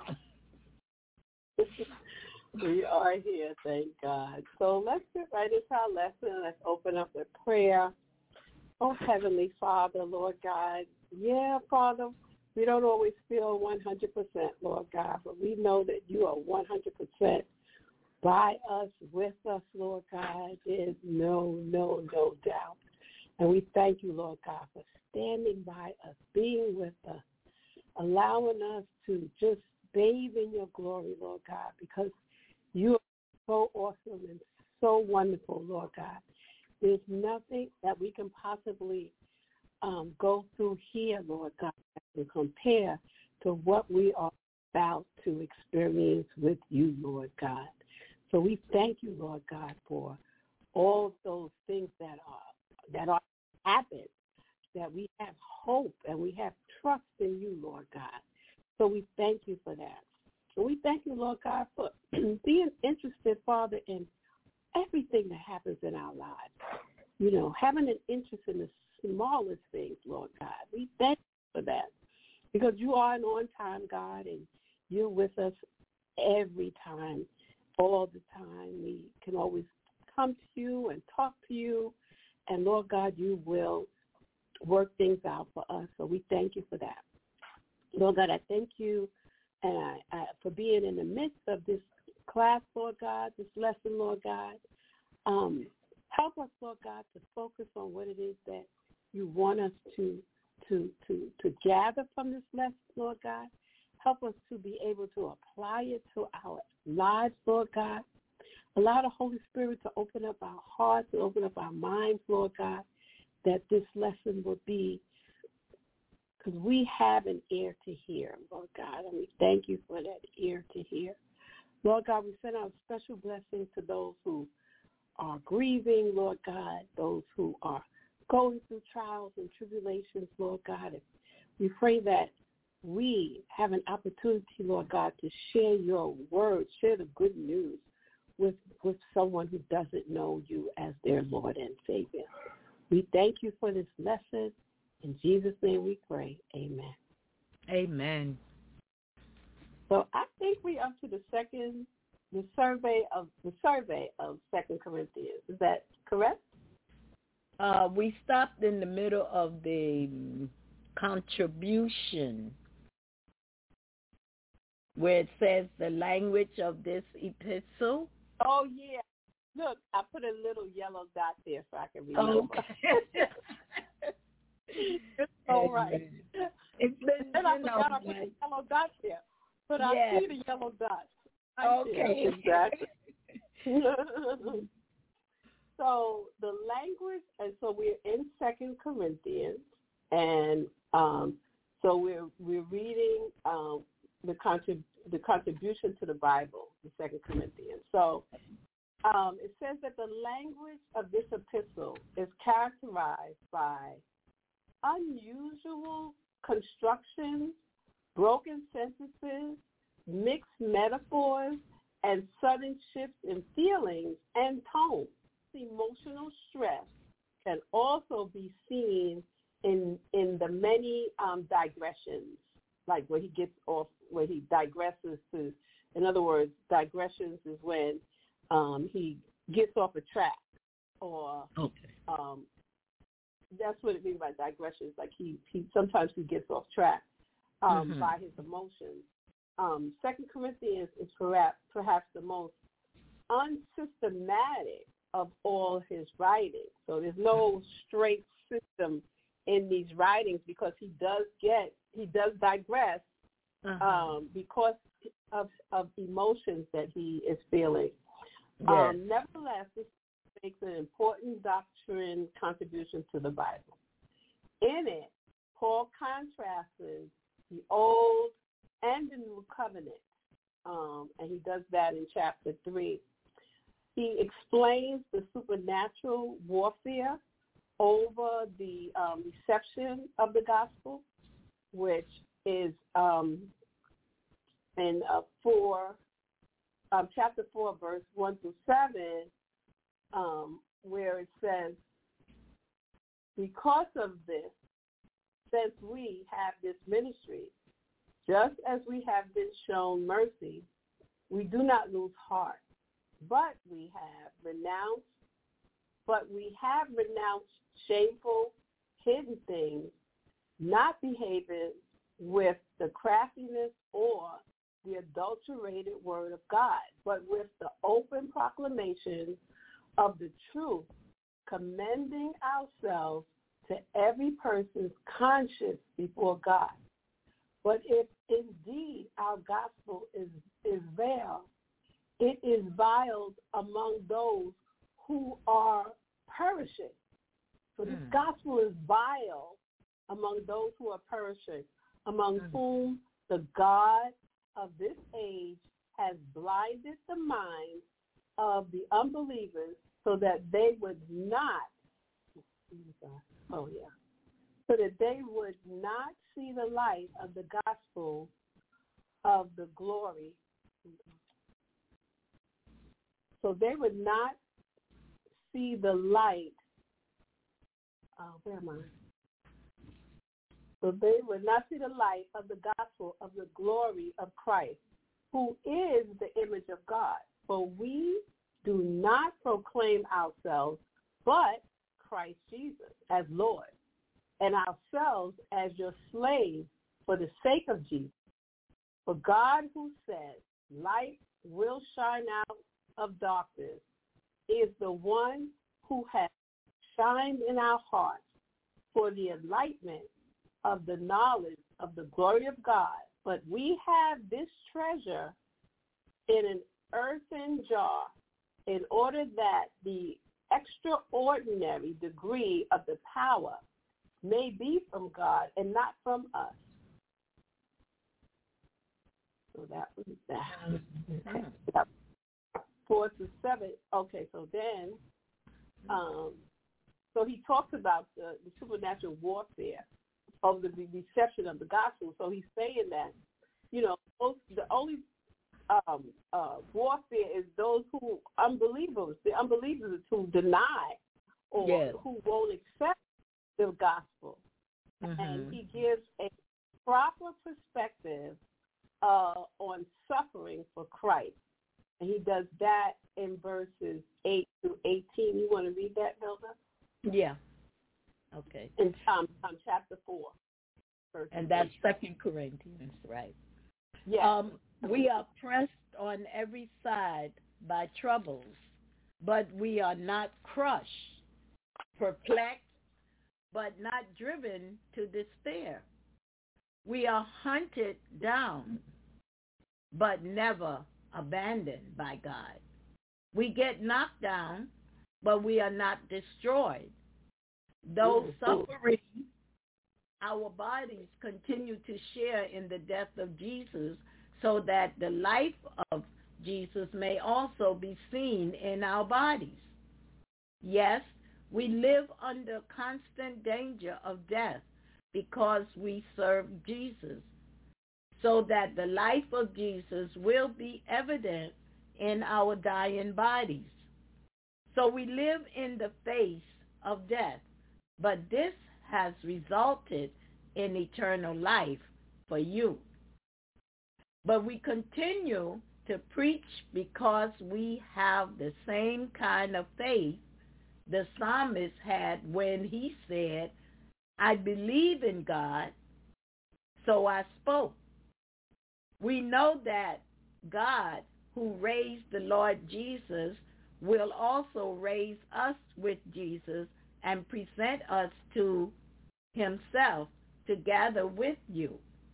We are here, thank God. So let's get right into our lesson. Let's open up with prayer. Oh, Heavenly Father, Lord God. Yeah, Father, we don't always feel one hundred percent, Lord God, but we know that you are one hundred percent by us, with us, Lord God. There's no, no, no doubt. And we thank you, Lord God, for standing by us, being with us, allowing us to just bathe in your glory, Lord God, because you are so awesome and so wonderful, Lord God. There's nothing that we can possibly um, go through here, Lord God, that can compare to what we are about to experience with you, Lord God. So we thank you, Lord God, for all those things that are that are happening, that we have hope and we have trust in you, Lord God. So we thank you for that. So we thank you, Lord God, for being interested, Father, in everything that happens in our lives. You know, having an interest in the smallest things, Lord God. We thank you for that because you are an on-time God and you're with us every time, all the time. We can always come to you and talk to you. And, Lord God, you will work things out for us. So we thank you for that. Lord God, I thank you and I, I, for being in the midst of this class, Lord God, this lesson, Lord God. Um, help us, Lord God, to focus on what it is that you want us to, to, to, to gather from this lesson, Lord God. Help us to be able to apply it to our lives, Lord God. Allow the Holy Spirit to open up our hearts, to open up our minds, Lord God, that this lesson will be, because we have an ear to hear, Lord God, and we thank you for that ear to hear. Lord God, we send out special blessings to those who are grieving, Lord God, those who are going through trials and tribulations, Lord God. And we pray that we have an opportunity, Lord God, to share your word, share the good news with, with someone who doesn't know you as their Lord and Savior. We thank you for this lesson. In Jesus' name we pray. Amen. Amen. So I think we up to the second, the survey of the survey of Second Corinthians. Is that correct? Uh, we stopped in the middle of the contribution, where it says the language of this epistle. Oh yeah. Look, I put a little yellow dot there so I can remember. Okay. It's all right. It's been, and I you forgot know, I put like, the yellow dot there. But yes. I see the yellow dot. I okay. See exactly. So the language, and so we're in Second Corinthians, and um, so we're we're reading um, the contrib- the contribution to the Bible, the Second Corinthians. So um, it says that the language of this epistle is characterized by unusual constructions, broken sentences, mixed metaphors, and sudden shifts in feelings and tone. Emotional stress can also be seen in in the many um, digressions, like where he gets off, where he digresses to. In other words, digressions is when um, he gets off a track, or okay. um, that's what it means by digressions. Like he, he sometimes he gets off track um, mm-hmm. by his emotions. um, Second Corinthians is perhaps, perhaps the most unsystematic of all his writings. So there's no straight system in these writings because he does get, he does digress uh-huh. um, because of, of emotions that he is feeling. Yes. Um, nevertheless, this makes an important doctrine contribution to the Bible. In it, Paul contrasts the Old and the New Covenant, um, and he does that in chapter three. He explains the supernatural warfare over the um, reception of the gospel, which is um, in uh, four, um, chapter four, verse one through seven, um, where it says, because of this, since we have this ministry, just as we have been shown mercy, we do not lose heart, but we have renounced, but we have renounced shameful, hidden things, not behaving with the craftiness or the adulterated word of God, but with the open proclamation of the truth, commending ourselves to every person's conscience before God. But if indeed our gospel is, is veiled, it is veiled among those who are perishing. So this mm. gospel is vile among those who are perishing, among mm. whom the God of this age has blinded the minds of the unbelievers so that they would not, oh yeah, so that they would not see the light of the gospel of the glory. So they would not see the light. Oh, where am I? So they would not see the light of the gospel of the glory of Christ, who is the image of God. For we do not proclaim ourselves, but Christ Jesus as Lord, and ourselves as your slaves for the sake of Jesus. For God, who says, light will shine out of darkness, is the one who has shined in our hearts for the enlightenment of the knowledge of the glory of God. But we have this treasure in an earthen jar, in order that the extraordinary degree of the power may be from God and not from us. So that was that. Okay. Four to seven. Okay, so then, um, so he talks about the, the supernatural warfare of the reception of the gospel. So he's saying that, you know, the only um, uh, warfare is those who unbelievers, the unbelievers who deny or yes. who won't accept the gospel. Mm-hmm. And he gives a proper perspective uh, on suffering for Christ. And he does that in verses eight to eighteen. You want to read that, Hilda? Yeah. Okay. In um, um, chapter four. And that's Second Corinthians, right? Yeah. Um, we are pressed on every side by troubles, but we are not crushed, perplexed, but not driven to despair. We are hunted down, but never abandoned by God. We get knocked down, but we are not destroyed. Though suffering, our bodies continue to share in the death of Jesus, so that the life of Jesus may also be seen in our bodies. Yes, we live under constant danger of death because we serve Jesus, so that the life of Jesus will be evident in our dying bodies. So we live in the face of death, but this has resulted in eternal life for you. But we continue to preach because we have the same kind of faith the psalmist had when he said, I believe in God, so I spoke. We know that God, who raised the Lord Jesus, will also raise us with Jesus and present us to himself together with you.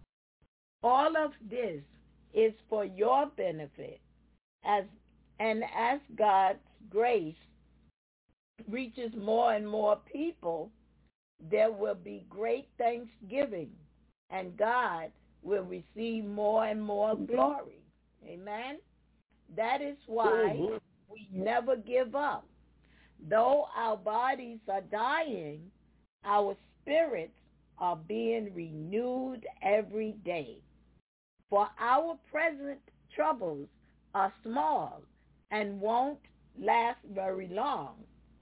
All of this is for your benefit, as and as God's grace reaches more and more people, there will be great thanksgiving, and God will receive more and more glory. Amen? That is why Mhm. we never give up. Though our bodies are dying, our spirits are being renewed every day. For our present troubles are small and won't last very long.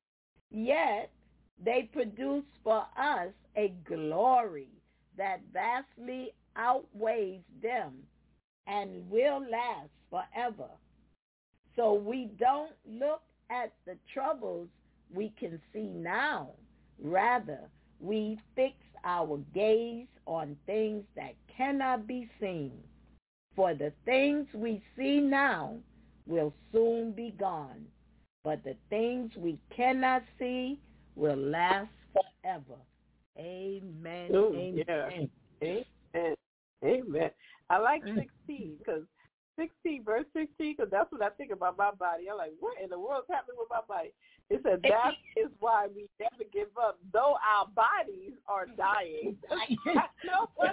Yet they produce for us a glory that vastly outweighs them and will last forever. So we don't look at the troubles we can see now. Rather, we fix our gaze on things that cannot be seen. For the things we see now will soon be gone, but the things we cannot see will last forever. Amen. Ooh, Amen. yeah. Amen. Amen. I like Mm. sixteen because sixteen, verse sixteen, because that's what I think about my body. I'm like, what in the world's happening with my body? It says that is why we never give up, though our bodies are dying. No, what?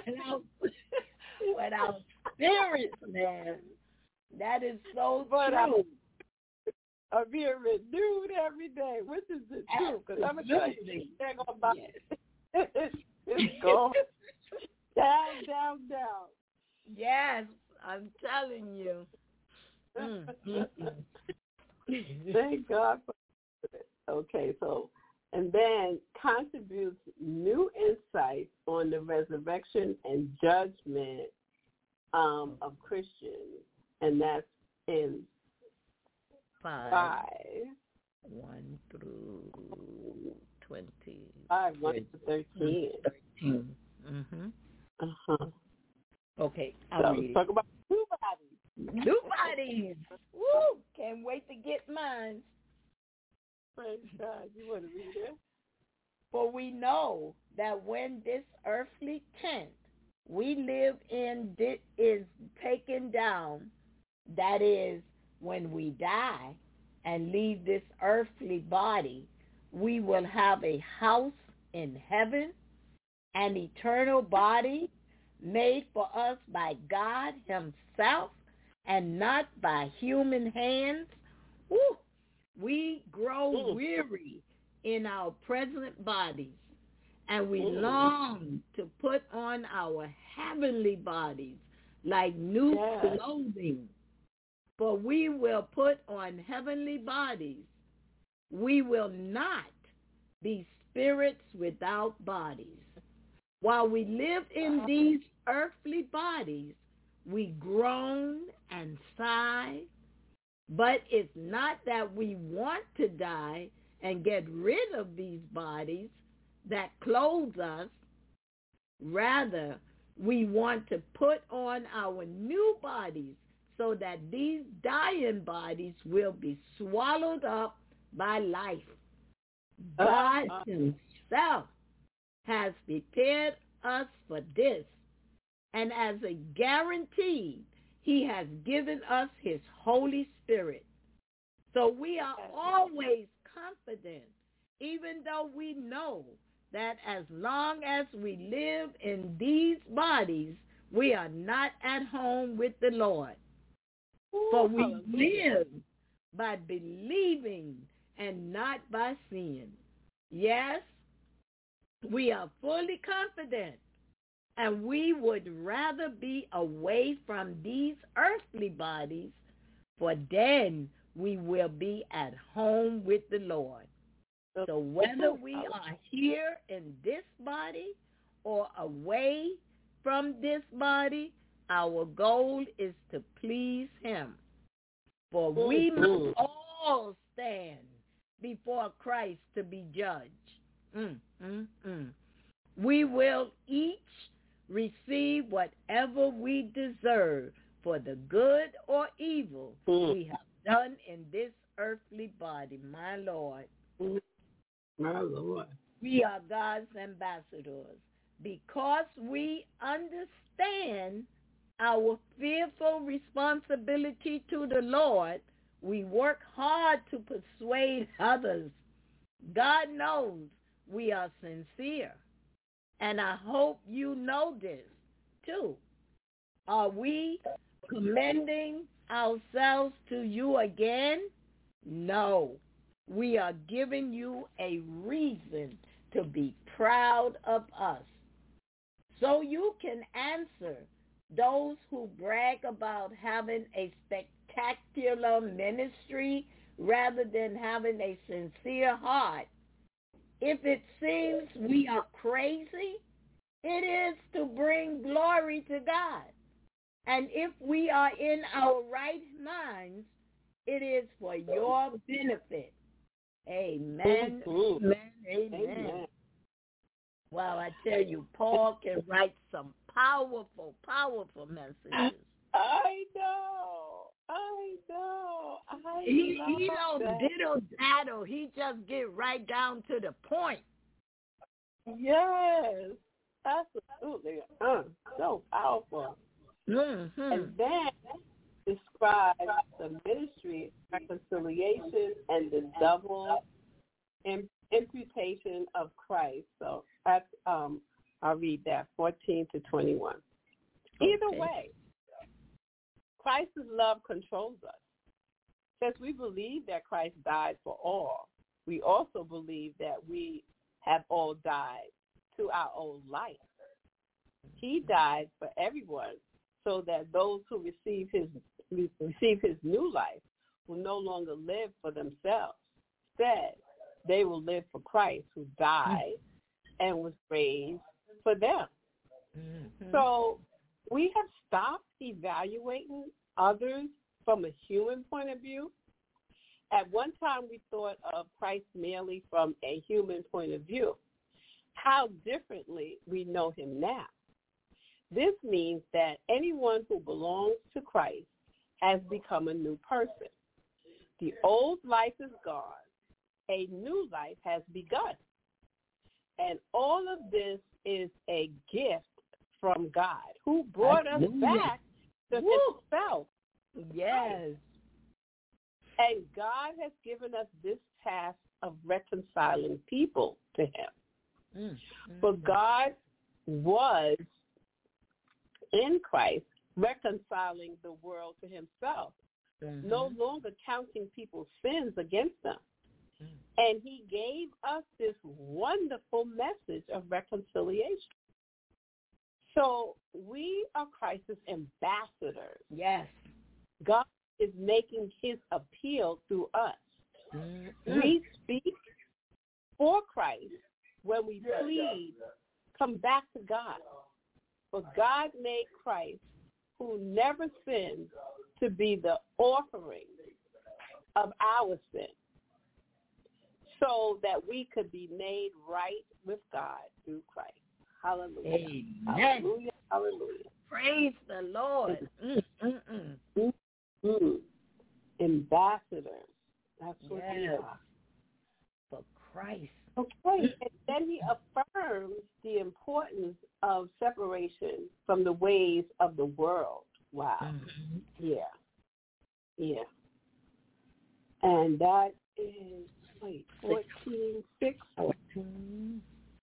But our spirits, man, that is so But I- true. are being renewed every day, which is the truth. Because I'm going to tell you, Absolutely. they're going to buy Yes. it's going down, down, down. Yes, I'm telling you. Mm, mm, mm. Thank God for it. Okay, so, and then contributes new insights on the resurrection and judgment um, of Christians, and that's in Five, five, one through twenty. five, one to thirteen. Thirteen. Mm-hmm. Uh-huh. Okay, So I'll read let's it. talk about new bodies. New bodies. Woo! Can't wait to get mine. Praise God. You want to read it? For we know that when this earthly tent we live in di- is taken down, that is, when we die and leave this earthly body, we will have a house in heaven, an eternal body made for us by God himself and not by human hands. Woo! We grow Mm. weary in our present bodies, and we Mm. long to put on our heavenly bodies like new Yes. clothing. For we will put on heavenly bodies. We will not be spirits without bodies. While we live in these earthly bodies, we groan and sigh, but it's not that we want to die and get rid of these bodies that clothe us. Rather, we want to put on our new bodies so that these dying bodies will be swallowed up by life. God Uh, uh. himself has prepared us for this, and as a guarantee, he has given us his Holy Spirit. So we are always confident, even though we know that as long as we live in these bodies, we are not at home with the Lord. For we live by believing and not by seeing. Yes, we are fully confident, and we would rather be away from these earthly bodies, for then we will be at home with the Lord. So whether we are here in this body or away from this body, our goal is to please him. For we must all stand before Christ to be judged. Mm, mm, mm. We will each receive whatever we deserve for the good or evil Mm. we have done in this earthly body, my Lord. Mm. My Lord. We are God's ambassadors because we understand our fearful responsibility to the Lord. We work hard to persuade others. God knows we are sincere, and I hope you know this too. Are we commending ourselves to you again? No. We are giving you a reason to be proud of us. So you can answer those who brag about having a spectacular ministry rather than having a sincere heart. If it seems we are crazy, it is to bring glory to God. And if we are in our right minds, it is for your benefit. Amen. Mm-hmm. Amen. Amen. Amen. Well, I tell you, Paul can write some powerful, powerful messages. I know. I know. I He, know. he don't that. diddle daddle. He just get right down to the point. Yes. Absolutely. Uh, so powerful. Mm-hmm. And then describes the ministry, reconciliation, and the double im- imputation of Christ. So that's, um, I'll read that, fourteen to twenty-one. Either Okay. way, Christ's love controls us. Since we believe that Christ died for all, we also believe that we have all died to our old life. He died for everyone so that those who receive his receive his new life will no longer live for themselves. Instead, they will live for Christ, who died and was raised for them. Mm-hmm. So we have stopped evaluating others from a human point of view. At one time, we thought of Christ merely from a human point of view. How differently we know him now. This means that anyone who belongs to Christ has become a new person. The old life is gone. A new life has begun. And all of this is a gift from God, who brought Hallelujah. us back to Woo. himself. Yes. And God has given us this task of reconciling people to him. Mm-hmm. For God was in Christ reconciling the world to himself, Mm-hmm. no longer counting people's sins against them. Mm. And he gave us this wonderful message of reconciliation. So we are Christ's ambassadors. Yes. God is making his appeal through us. Mm-hmm. We speak for Christ when we plead, come back to God. For God made Christ, who never sinned, to be the offering of our sin, so that we could be made right with God through Christ. Hallelujah. Amen. Hallelujah. Hallelujah. Praise the Lord. Mm-mm-mm. Mm. Ambassadors. That's what we Yes. are. For Christ. Okay. And then he affirms the importance of separation from the ways of the world. Wow. Mm-hmm. Yeah. Yeah. And that is, wait, fourteen, six? fourteen,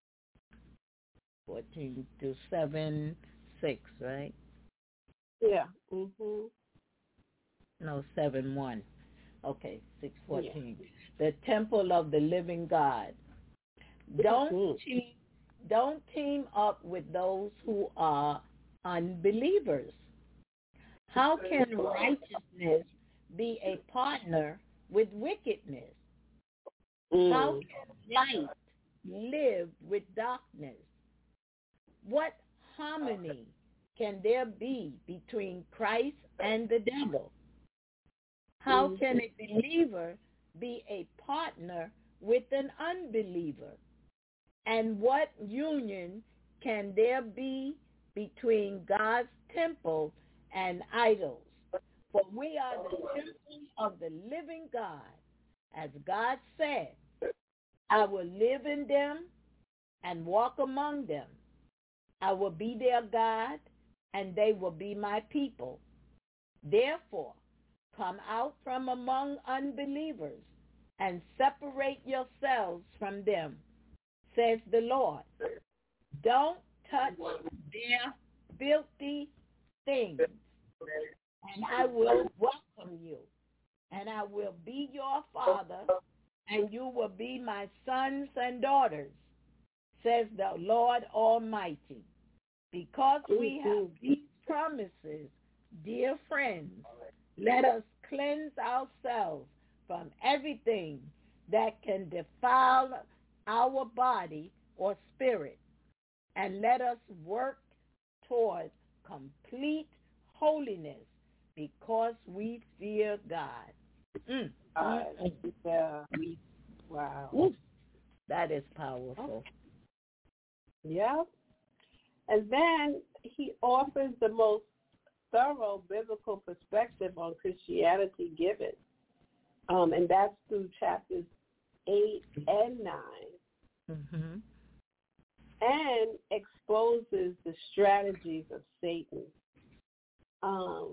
fourteen to seven, six, right? Yeah. Mm-hmm. No, seven, one. Okay, six, fourteen. The temple of the living God. Don't Mhm. team, don't team up with those who are unbelievers. How can righteousness be a partner with wickedness? Mm. How can light live with darkness? What harmony can there be between Christ and the devil? How Mhm. can a believer be a partner with an unbeliever? And what union can there be between God's temple and idols. For we are the temple of the living God. As God said, I will live in them and walk among them. I will be their God, and they will be my people. Therefore, come out from among unbelievers and separate yourselves from them, says the Lord. Don't touch their filthy things, and I will welcome you, and I will be your father, and you will be my sons and daughters, says the Lord Almighty. Because we have these promises, dear friends, let us cleanse ourselves from everything that can defile our body or spirit, and let us work toward complete holiness because we fear God. Mm. Uh, yeah. Wow. Ooh, that is powerful. Yeah. And then he offers the most thorough biblical perspective on Christianity given. Um, and that's through chapters eight and nine. Mm-hmm. And exposes the strategies of Satan. Um,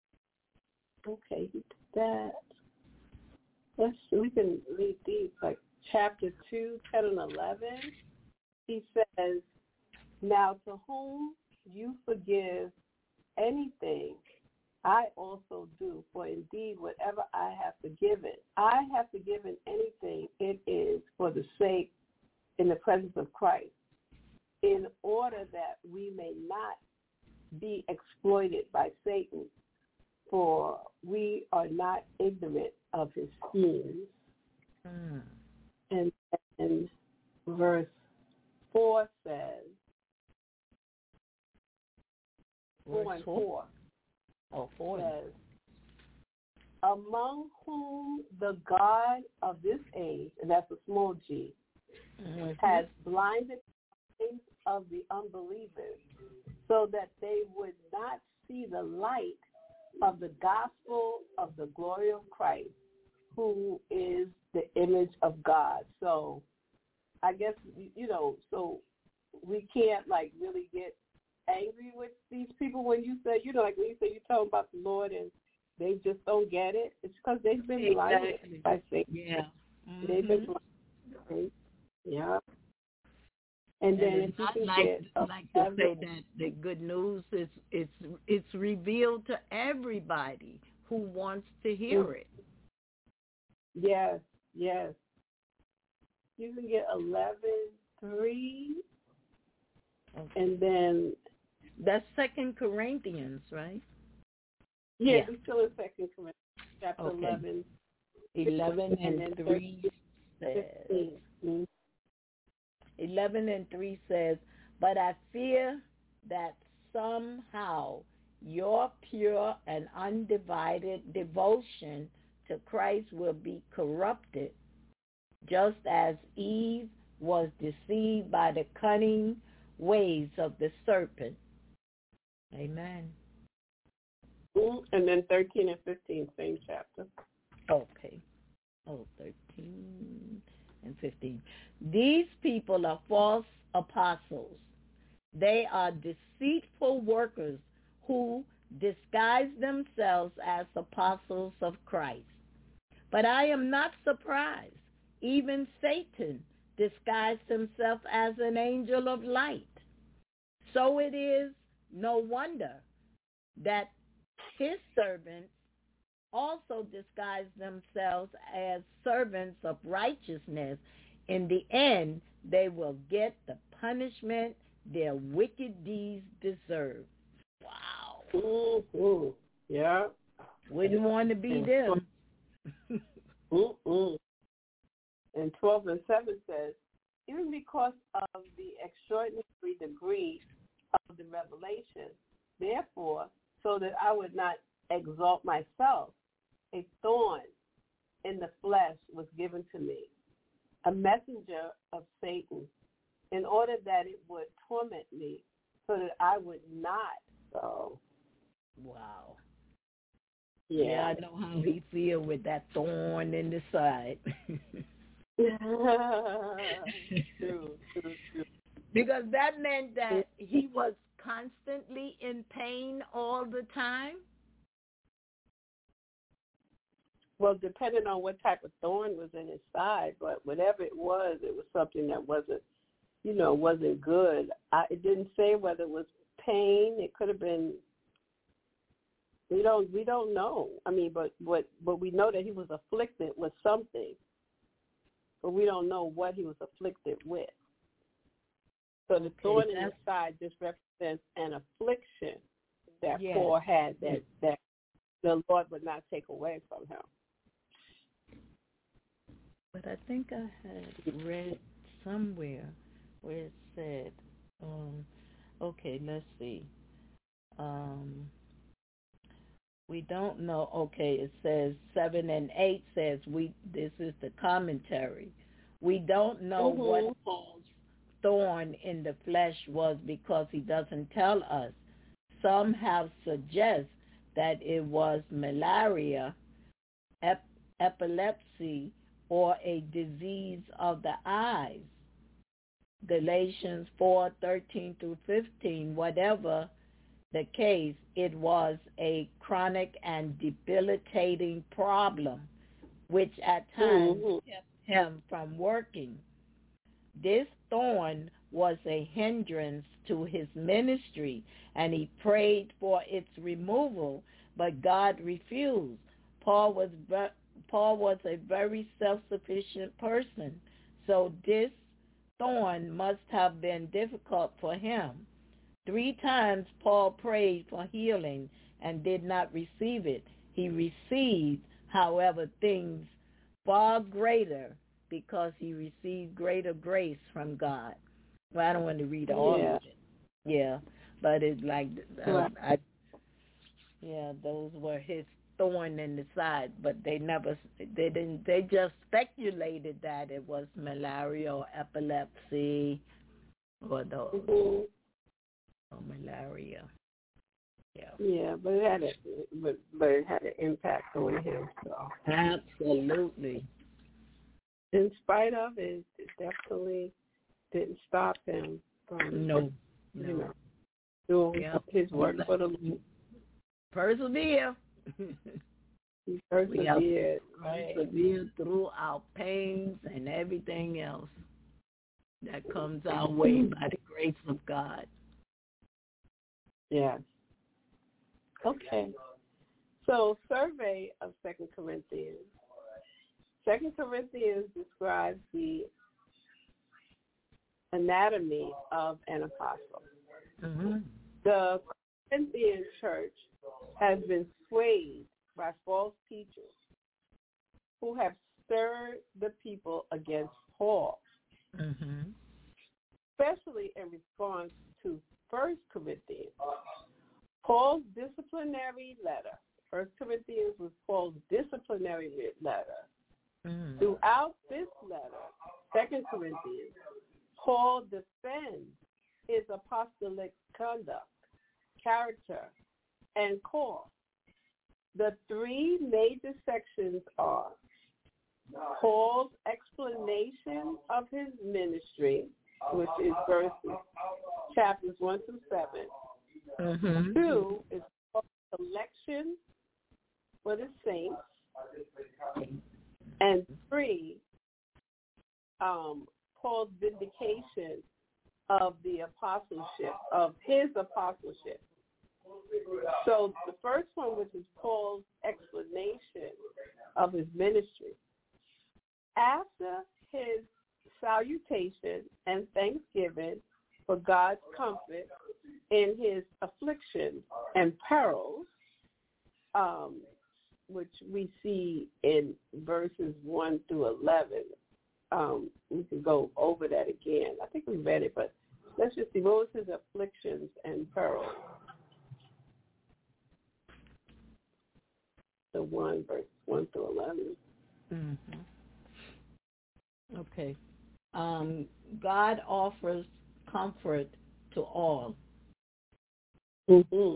okay, he did that. Let's see, we can read these, like chapter two, ten, and eleven. He says, now to whom you forgive anything, I also do. For indeed, whatever I have forgiven, I have forgiven anything, it is for the sake, in the presence of Christ, in order that we may not be exploited by Satan, for we are not ignorant of his schemes. Mm. And, and verse four says, four and four. Oh, four. Says, among whom the God of this age, and that's a small g, mm-hmm. has blinded the eyes of the unbelievers, so that they would not see the light of the gospel of the glory of Christ, who is the image of God. So I guess, you know, so we can't, like, really get angry with these people when you say, you know, like when you say you tell them about the Lord and they just don't get it. It's because they've been blinded exactly. by Satan. Yeah. Mm-hmm. They've been blinded. Yeah. And, and then it's if you not can like, get like to say that the good news is it's it's revealed to everybody who wants to hear it. Yes, yes. You can get eleven three, okay. And then that's Second Corinthians, right? Yeah, yeah. We're still in Second Corinthians, chapter okay. eleven. Eleven and, and three says. Mm-hmm. Eleven and three says, but I fear that somehow your pure and undivided devotion to Christ will be corrupted, just as Eve was deceived by the cunning ways of the serpent. Amen. And then thirteen and fifteen, same chapter. Okay. Oh, thirteen and fifteen. These people are false apostles. They are deceitful workers who disguise themselves as apostles of Christ. But I am not surprised. Even Satan disguised himself as an angel of light. So it is no wonder that his servants also disguise themselves as servants of righteousness. In the end, they will get the punishment their wicked deeds deserve. Wow. Mm-hmm. Yeah. Wouldn't want to be them. Mm-mm. And twelve and seven says, even because of the extraordinary degree of the revelation, therefore, so that I would not exalt myself, a thorn in the flesh was given to me, a messenger of Satan, in order that it would torment me, so that I would not. So, wow. yeah. Yeah, I know how he feel with that thorn in the side. True, true, true. Because that meant that he was constantly in pain all the time? Well, depending on what type of thorn was in his side, but whatever it was, it was something that wasn't, you know, wasn't good. I, it didn't say whether it was pain. It could have been. We don't. We don't know. I mean, but but but we know that he was afflicted with something, but we don't know what he was afflicted with. So the Okay, thorn in that's- his side just represents an affliction that Yes. Paul had that that the Lord would not take away from him. But I think I had read somewhere where it said, um, okay, let's see. Um, we don't know. Okay, it says seven and eight says we. This is the commentary. We don't know Mhm. what Paul's thorn in the flesh was because he doesn't tell us. Some have suggested that it was malaria, ep- epilepsy, or a disease of the eyes. Galatians four thirteen through fifteen, whatever the case, it was a chronic and debilitating problem, which at times Mhm. kept him from working. This thorn was a hindrance to his ministry, and he prayed for its removal, but God refused. Paul was ve- Paul was a very self-sufficient person, so this thorn must have been difficult for him. Three times Paul prayed for healing and did not receive it. He received, however, things far greater because he received greater grace from God. Well, I don't want to read all Yeah. of it. Yeah, but it's like, uh, Right. I, yeah, those were his thorn in the side, but they never, they didn't, they just speculated that it was malaria or epilepsy or the Mhm. or malaria. Yeah. Yeah, but it had a but, but it had an impact on him. So Absolutely. in spite of it, it definitely didn't stop him from No. you No. know doing Yep. his work for the Lord. Persevere. He We have persevered, right? persevere through our pains and everything else that comes our way by the grace of God. Yes. Okay. So survey of Second Corinthians. Second Corinthians describes the anatomy of an apostle. Mm-hmm. The Corinthian church has been swayed by false teachers who have stirred the people against Paul, Mm-hmm. especially in response to First Corinthians. Paul's disciplinary letter. First Corinthians was Paul's disciplinary letter. Mm-hmm. Throughout this letter, Second Corinthians, Paul defends his apostolic conduct, character, and call. The three major sections are Paul's explanation of his ministry, which is verses chapters one through seven. Mm-hmm. Two is Paul's selection for the saints, and three, um, Paul's vindication of the apostleship, of his apostleship. So the first one, which is Paul's explanation of his ministry. After his salutation and thanksgiving for God's comfort in his afflictions and perils, um, which we see in verses one through eleven. Um, we can go over that again. I think we read it, but let's just see. What was his afflictions and perils? The one, verse one through eleven. Mm-hmm. Okay. Um, God offers comfort to all. Mm-hmm.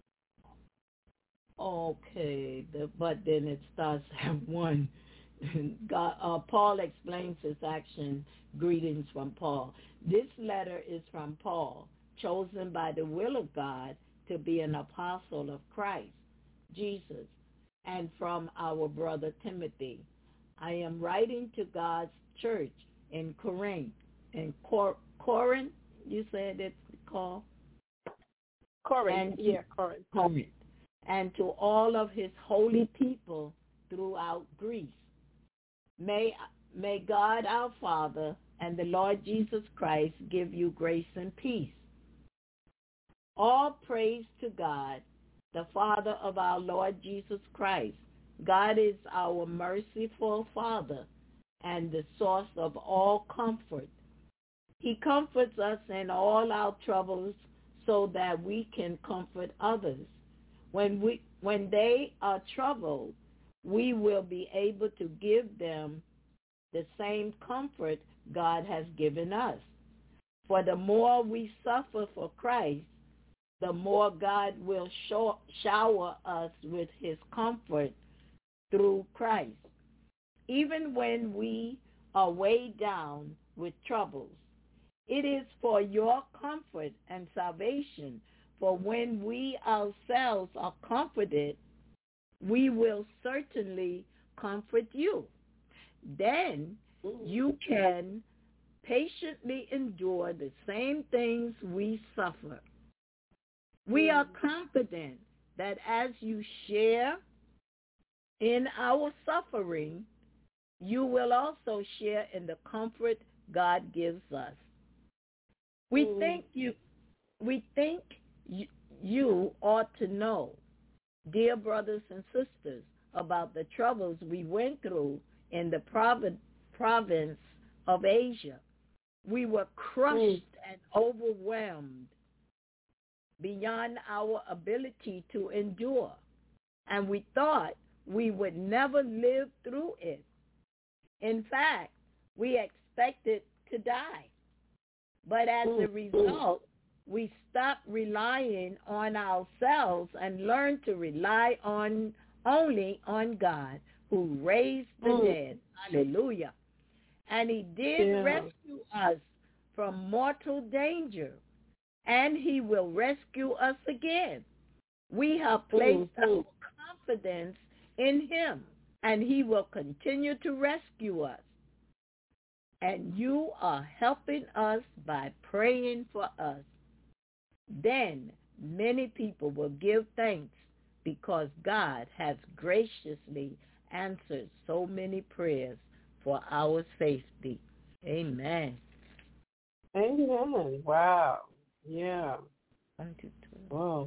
Okay, the, but then it starts at one. God, uh, Paul explains his action. Greetings from Paul. This letter is from Paul, chosen by the will of God to be an apostle of Christ Jesus, and from our brother Timothy. I am writing to God's church in Corinth. In Cor- Corinth, you said it's called? Corinth, And yeah, Corinth. Corinth. And to all of his holy people throughout Greece. May, may God our Father and the Lord Jesus Christ give you grace and peace. All praise to God, the Father of our Lord Jesus Christ. God is our merciful Father and the source of all comfort. He comforts us in all our troubles so that we can comfort others. When we, when they are troubled, we will be able to give them the same comfort God has given us. For the more we suffer for Christ, the more God will show, shower us with his comfort through Christ. Even when we are weighed down with troubles, it is for your comfort and salvation. For when we ourselves are comforted, we will certainly comfort you. Then you can patiently endure the same things we suffer. We are confident that as you share in our suffering, you will also share in the comfort God gives us. We mm. think you we think you, you ought to know, dear brothers and sisters, about the troubles we went through in the province province of Asia. We were crushed mm. and overwhelmed beyond our ability to endure, and we thought we would never live through it. In fact, we expected to die. But as a result, we stopped relying on ourselves and learned to rely on only on God, who raised the mm. dead. Hallelujah. And he did yeah. rescue us from mortal danger, and he will rescue us again. We have placed mm-hmm. our confidence in him, and he will continue to rescue us. And you are helping us by praying for us. Then many people will give thanks because God has graciously answered so many prayers for our safety. Amen. Amen. Wow. Yeah. Whoa.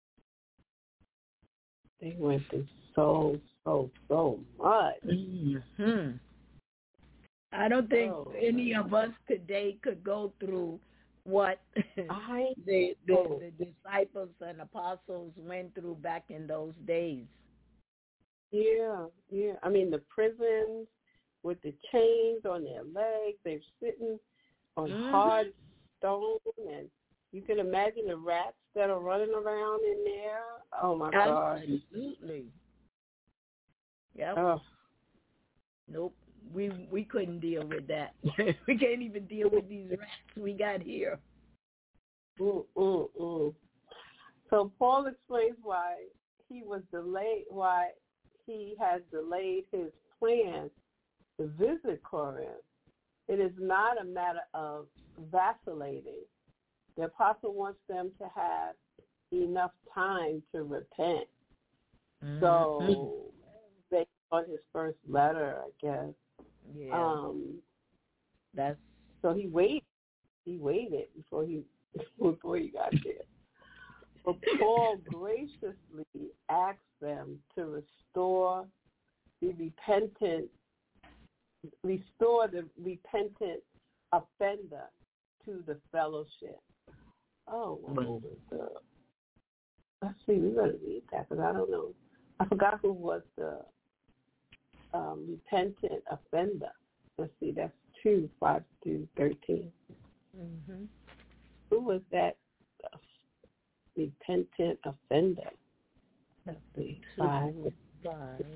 They went through so, so, so much. Mm-hmm. I don't think oh. any of us today could go through what I the, the, the disciples and apostles went through back in those days. Yeah, yeah. I mean, the prisons with the chains on their legs, they're sitting on mm-hmm. hard stone, and you can imagine the rats that are running around in there. Oh, my God. Absolutely. Yep. Oh. Nope. We we couldn't deal with that. We can't even deal with these rats we got here. Mm, mm, mm. So Paul explains why he was delayed, why he has delayed his plans to visit Corinth. It is not a matter of vacillating. The apostle wants them to have enough time to repent. Mm-hmm. So based on his first letter, I guess. Yeah. Um, That's so he waited. He waited before he before he got there. But Paul graciously asked them to restore the repentant, restore the repentant offender to the fellowship. Oh, what was the? Let's see. We gotta read that because I don't know. I forgot who was the um, repentant offender. Let's see. That's two five to thirteen. Mm-hmm. Who was that? repentant offender. Let's see, five. Five.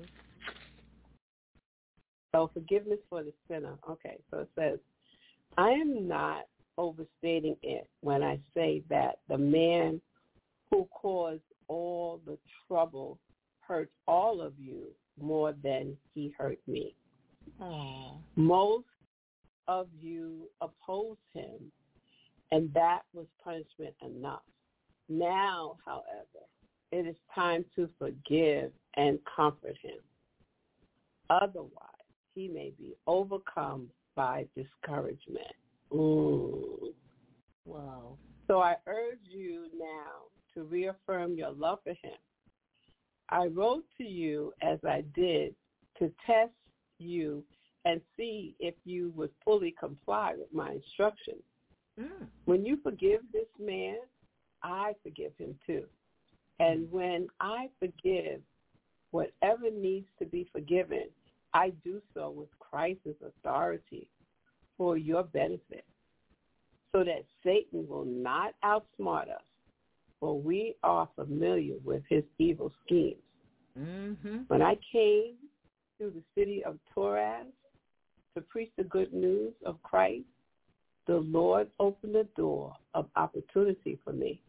So forgiveness for the sinner. Okay, so it says, I am not overstating it when I say that the man who caused all the trouble hurt all of you more than he hurt me. Aww. Most of you opposed him, and that was punishment enough. Now, however, it is time to forgive and comfort him. Otherwise, he may be overcome by discouragement. Mm. Wow. So I urge you now to reaffirm your love for him. I wrote to you as I did to test you and see if you would fully comply with my instructions. Mm. When you forgive this man, I forgive him too. And when I forgive whatever needs to be forgiven, I do so with Christ's authority for your benefit, so that Satan will not outsmart us, for we are familiar with his evil schemes. Mm-hmm. When I came to the city of Troas to preach the good news of Christ, the Lord opened the door of opportunity for me.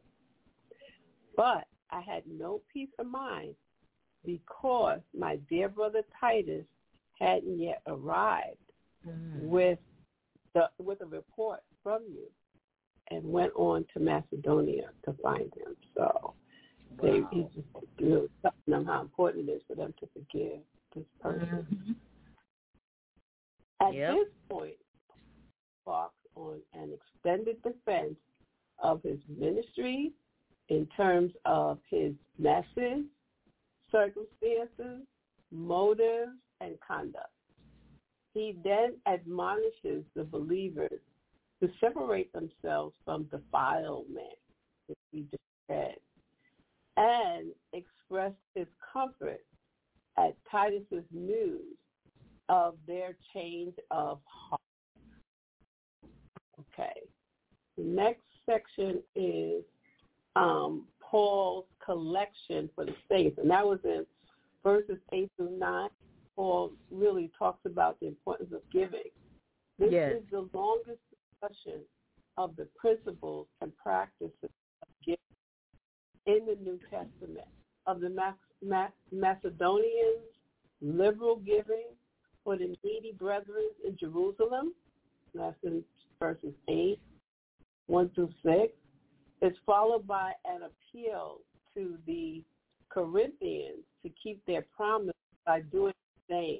But I had no peace of mind because my dear brother Titus hadn't yet arrived mm. with the with a report from you, and went on to Macedonia to find him. So wow. they he just you know, telling them how important it is for them to forgive this person. Mm-hmm. At yep. this point, Paul on an extended defense of his ministry in terms of his message, circumstances, motives, and conduct. He then admonishes the believers to separate themselves from defilement, which we just read, and express his comfort at Titus's news of their change of heart. Okay. The next section is um, Paul's collection for the saints, and that was in verses eight through nine. Paul really talks about the importance of giving. This yes. is the longest discussion of the principles and practices of giving in the New Testament, of the Mac- Mac- Macedonians' liberal giving for the needy brethren in Jerusalem. That's in verses eight, one through six. It's followed by an appeal to the Corinthians to keep their promise by doing the same.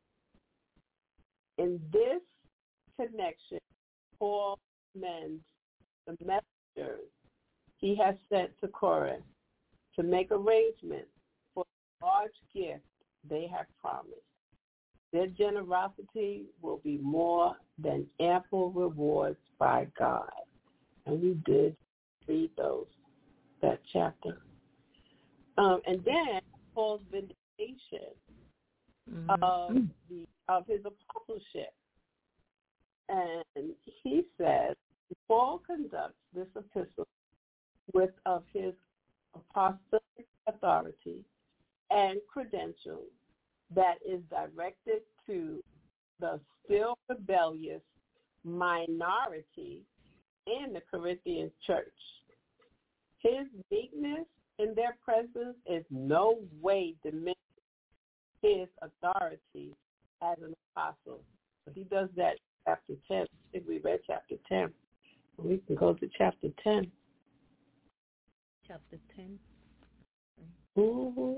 In this connection, Paul commends the messengers he has sent to Corinth to make arrangements for the large gift they have promised. Their generosity will be more than ample rewards by God. And we did read those, that chapter. Um, and then Paul's vindication mm-hmm. of the of his apostleship. And he says, Paul conducts this epistle with of his apostolic authority and credentials that is directed to the still rebellious minority in the Corinthian church. His meekness in their presence is no way diminishing his authority as an apostle. So he does that in chapter ten. I think we read chapter ten. We can go to chapter ten. Chapter ten. Mm-hmm.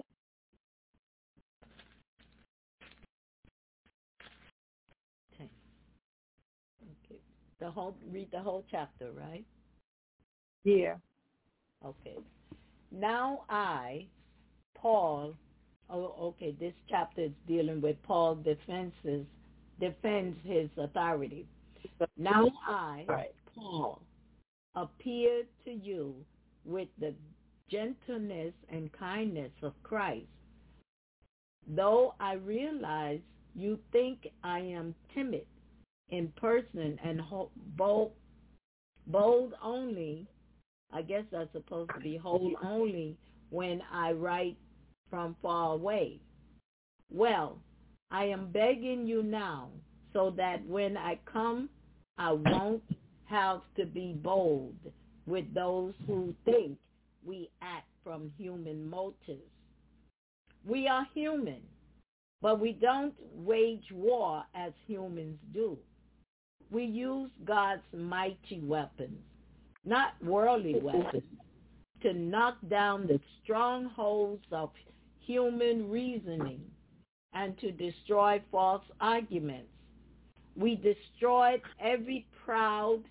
ten. Okay. The whole read the whole chapter, right? Yeah. Okay. Now I, Paul, oh, okay, this chapter is dealing with Paul defenses, defends his authority. Now I, right. Paul, appear to you with the gentleness and kindness of Christ. Though I realize you think I am timid in person and ho- bold, bold only I guess that's supposed to be hold only when I write from far away. Well, I am begging you now so that when I come, I won't have to be bold with those who think we act from human motives. We are human, but we don't wage war as humans do. We use God's mighty weapons, not worldly weapons, to knock down the strongholds of human reasoning and to destroy false arguments. We destroyed every proud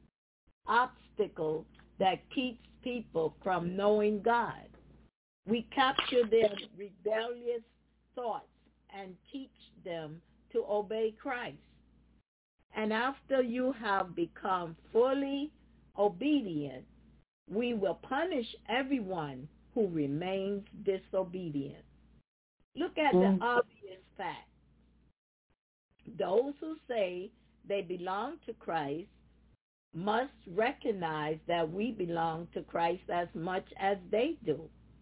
obstacle that keeps people from knowing God. We capture their rebellious thoughts and teach them to obey Christ. And after you have become fully obedient, we will punish everyone who remains disobedient. Look at mm. the obvious fact. Those who say they belong to Christ must recognize that we belong to Christ as much as they do.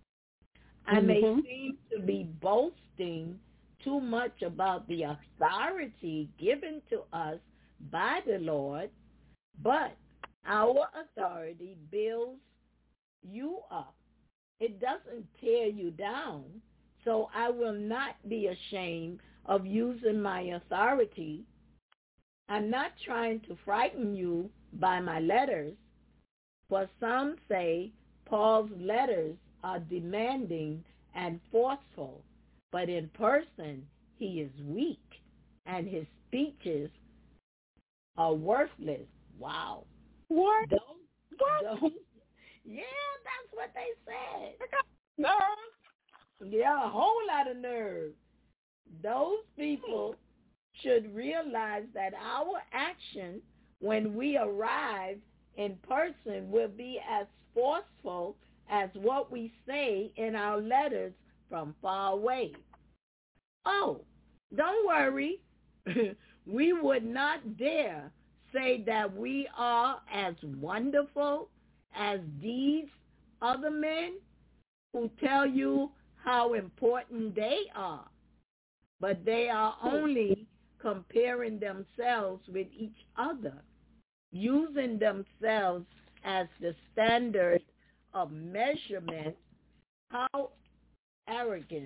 I mm-hmm. may seem to be boasting too much about the authority given to us by the Lord, but our authority builds you up. It doesn't tear you down. So I will not be ashamed of using my authority. I'm not trying to frighten you by my letters, for some say Paul's letters are demanding and forceful, but in person he is weak and his speeches are worthless. Wow. What? Those, what? Those, yeah, that's what they said. No. Yeah, a whole lot of nerve. Those people should realize that our action when we arrive in person will be as forceful as what we say in our letters from far away. Oh, don't worry. We would not dare say that we are as wonderful as these other men who tell you how important they are, but they are only comparing themselves with each other, using themselves as the standard of measurement. How arrogant,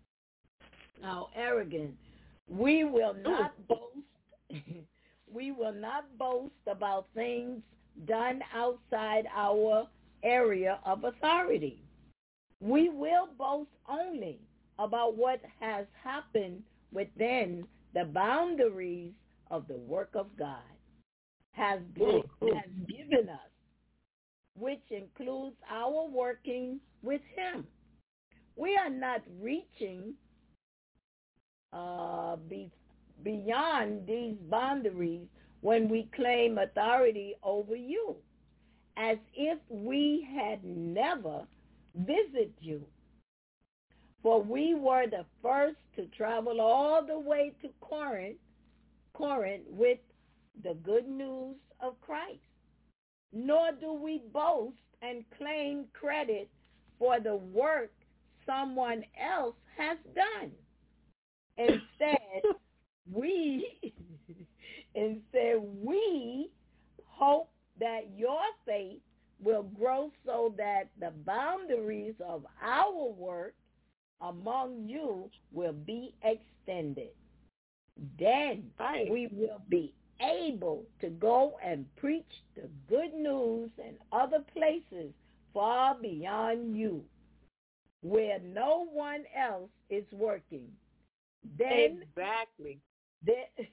how arrogant. We will not boast, we will not boast about things done outside our area of authority. We will boast only about what has happened within the boundaries of the work of God has, been, has given us, which includes our working with him. We are not reaching uh, be, beyond these boundaries when we claim authority over you, as if we had never visit you. For we were the first to travel all the way to Corinth, Corinth with the good news of Christ. Nor do we boast and claim credit for the work someone else has done. Instead, we instead we hope that your faith will grow so that the boundaries of our work among you will be extended. Then right. we will be able to go and preach the good news in other places far beyond you, where no one else is working. Then exactly. Then,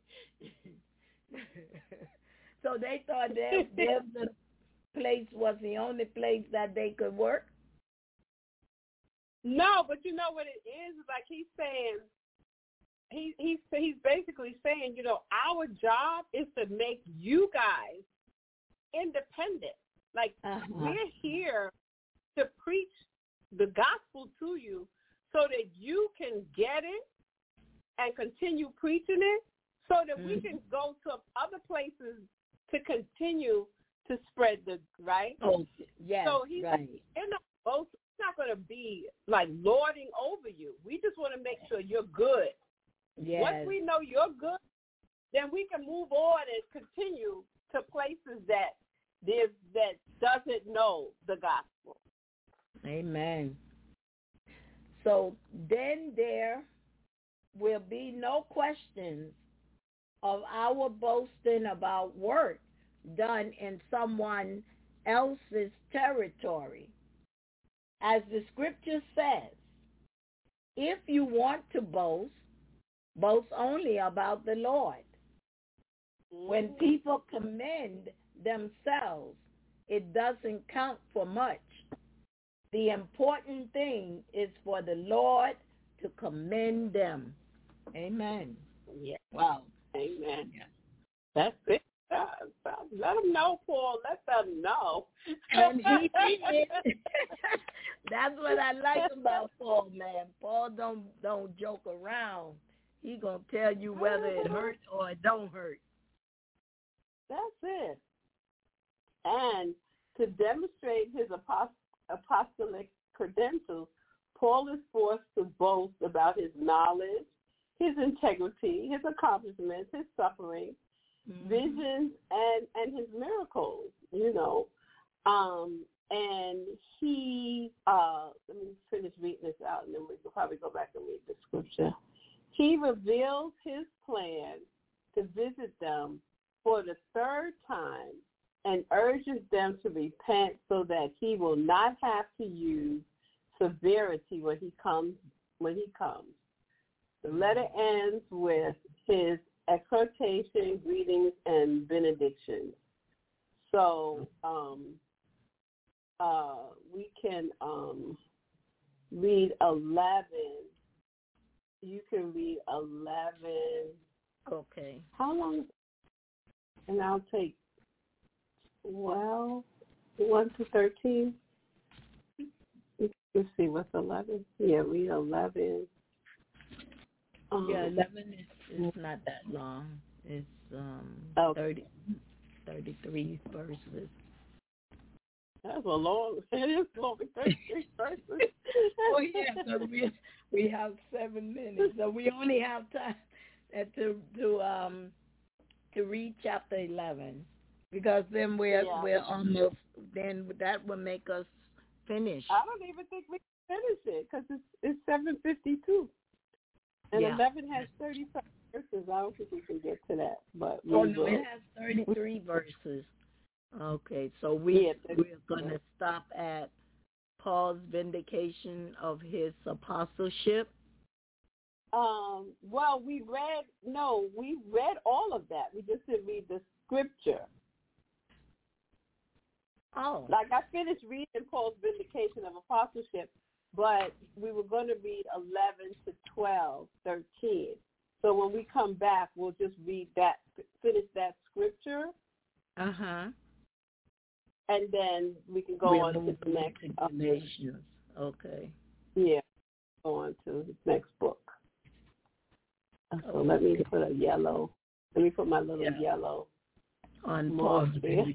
so they thought that the place was the only place that they could work? No, but you know what it is? Like he's saying, he, he's, he's basically saying, you know, our job is to make you guys independent. Like uh-huh. we're here to preach the gospel to you so that you can get it and continue preaching it so that mm-hmm. we can go to other places to continue to spread the right. Oh, yes, so he's right. like, they're not both. It's not going to be like lording over you. We just want to make sure you're good. Yes. Once we know you're good, then we can move on and continue to places that there's, that doesn't know the gospel. Amen. So then there will be no questions of our boasting about work done in someone else's territory. As the scripture says, if you want to boast, boast only about the Lord. When people commend themselves, it doesn't count for much. The important thing is for the Lord to commend them. Amen. Yeah. Wow. Amen. Yeah. That's it. Uh, let them know, Paul. Let them know. And he did. That's what I like about Paul, man. Paul don't don't joke around. He gonna tell you whether it hurts or it don't hurt. That's it. And to demonstrate his apost- apostolic credentials, Paul is forced to boast about his knowledge, his integrity, his accomplishments, his suffering, mm-hmm. visions, and, and his miracles, you know. Um, and he, uh, let me finish reading this out, and then we can probably go back and read the scripture. He reveals his plan to visit them for the third time and urges them to repent so that he will not have to use severity when he comes. When he comes, the letter ends with his exhortation, greetings, and benedictions. So um, uh, we can um, read eleven. You can read eleven. Okay. How long? And I'll take, well, one to thirteen. Let's see, what's eleven? Yeah, read eleven. Um, yeah, eleven is, is not that long. It's um, oh. thirty, thirty-three verses. That's a long, it is long, thirty-three verses. Oh, yeah, so we, we have seven minutes. So we only have time to, to, um, to read chapter eleven, because then we're yeah. we're almost, then that will make us finish. I don't even think we can finish it because it's it's seven fifty two, and yeah. eleven has thirty five verses. I don't think we can get to that, but we oh no, will. it has thirty three verses. Okay, so we yeah, we're gonna stop at Paul's vindication of his apostleship. Um, well, we read, no, we read all of that. We just didn't read the scripture. Oh. Like, I finished reading Paul's vindication of apostleship, but we were going to read eleven to twelve, thirteen. So when we come back, we'll just read that, finish that scripture. Uh-huh. And then we can go we'll on to the next. Galatians. Okay. Yeah, go on to the next book. So okay. Let me put a yellow. Let me put my little yeah. yellow on Paul's here.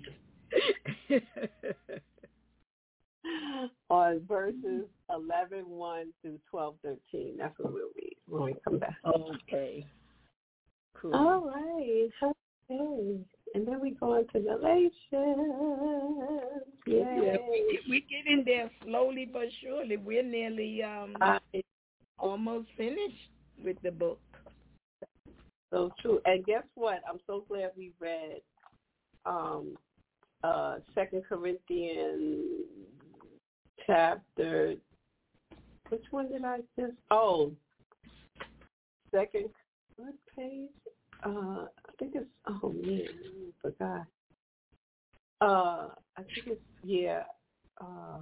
On verses eleven one through twelve thirteen. That's what we'll read when we come back. Okay. Cool. All right. Okay. And then we go into Galatians. Yay. Yeah, we, we get in there slowly but surely. We're nearly um, I, almost finished with the book. So true. And guess what? I'm so glad we read um, uh, Second Corinthians chapter. Which one did I just? Oh, second. What page? Uh, I think it's. Oh man, I forgot. Uh, I think it's yeah. Uh,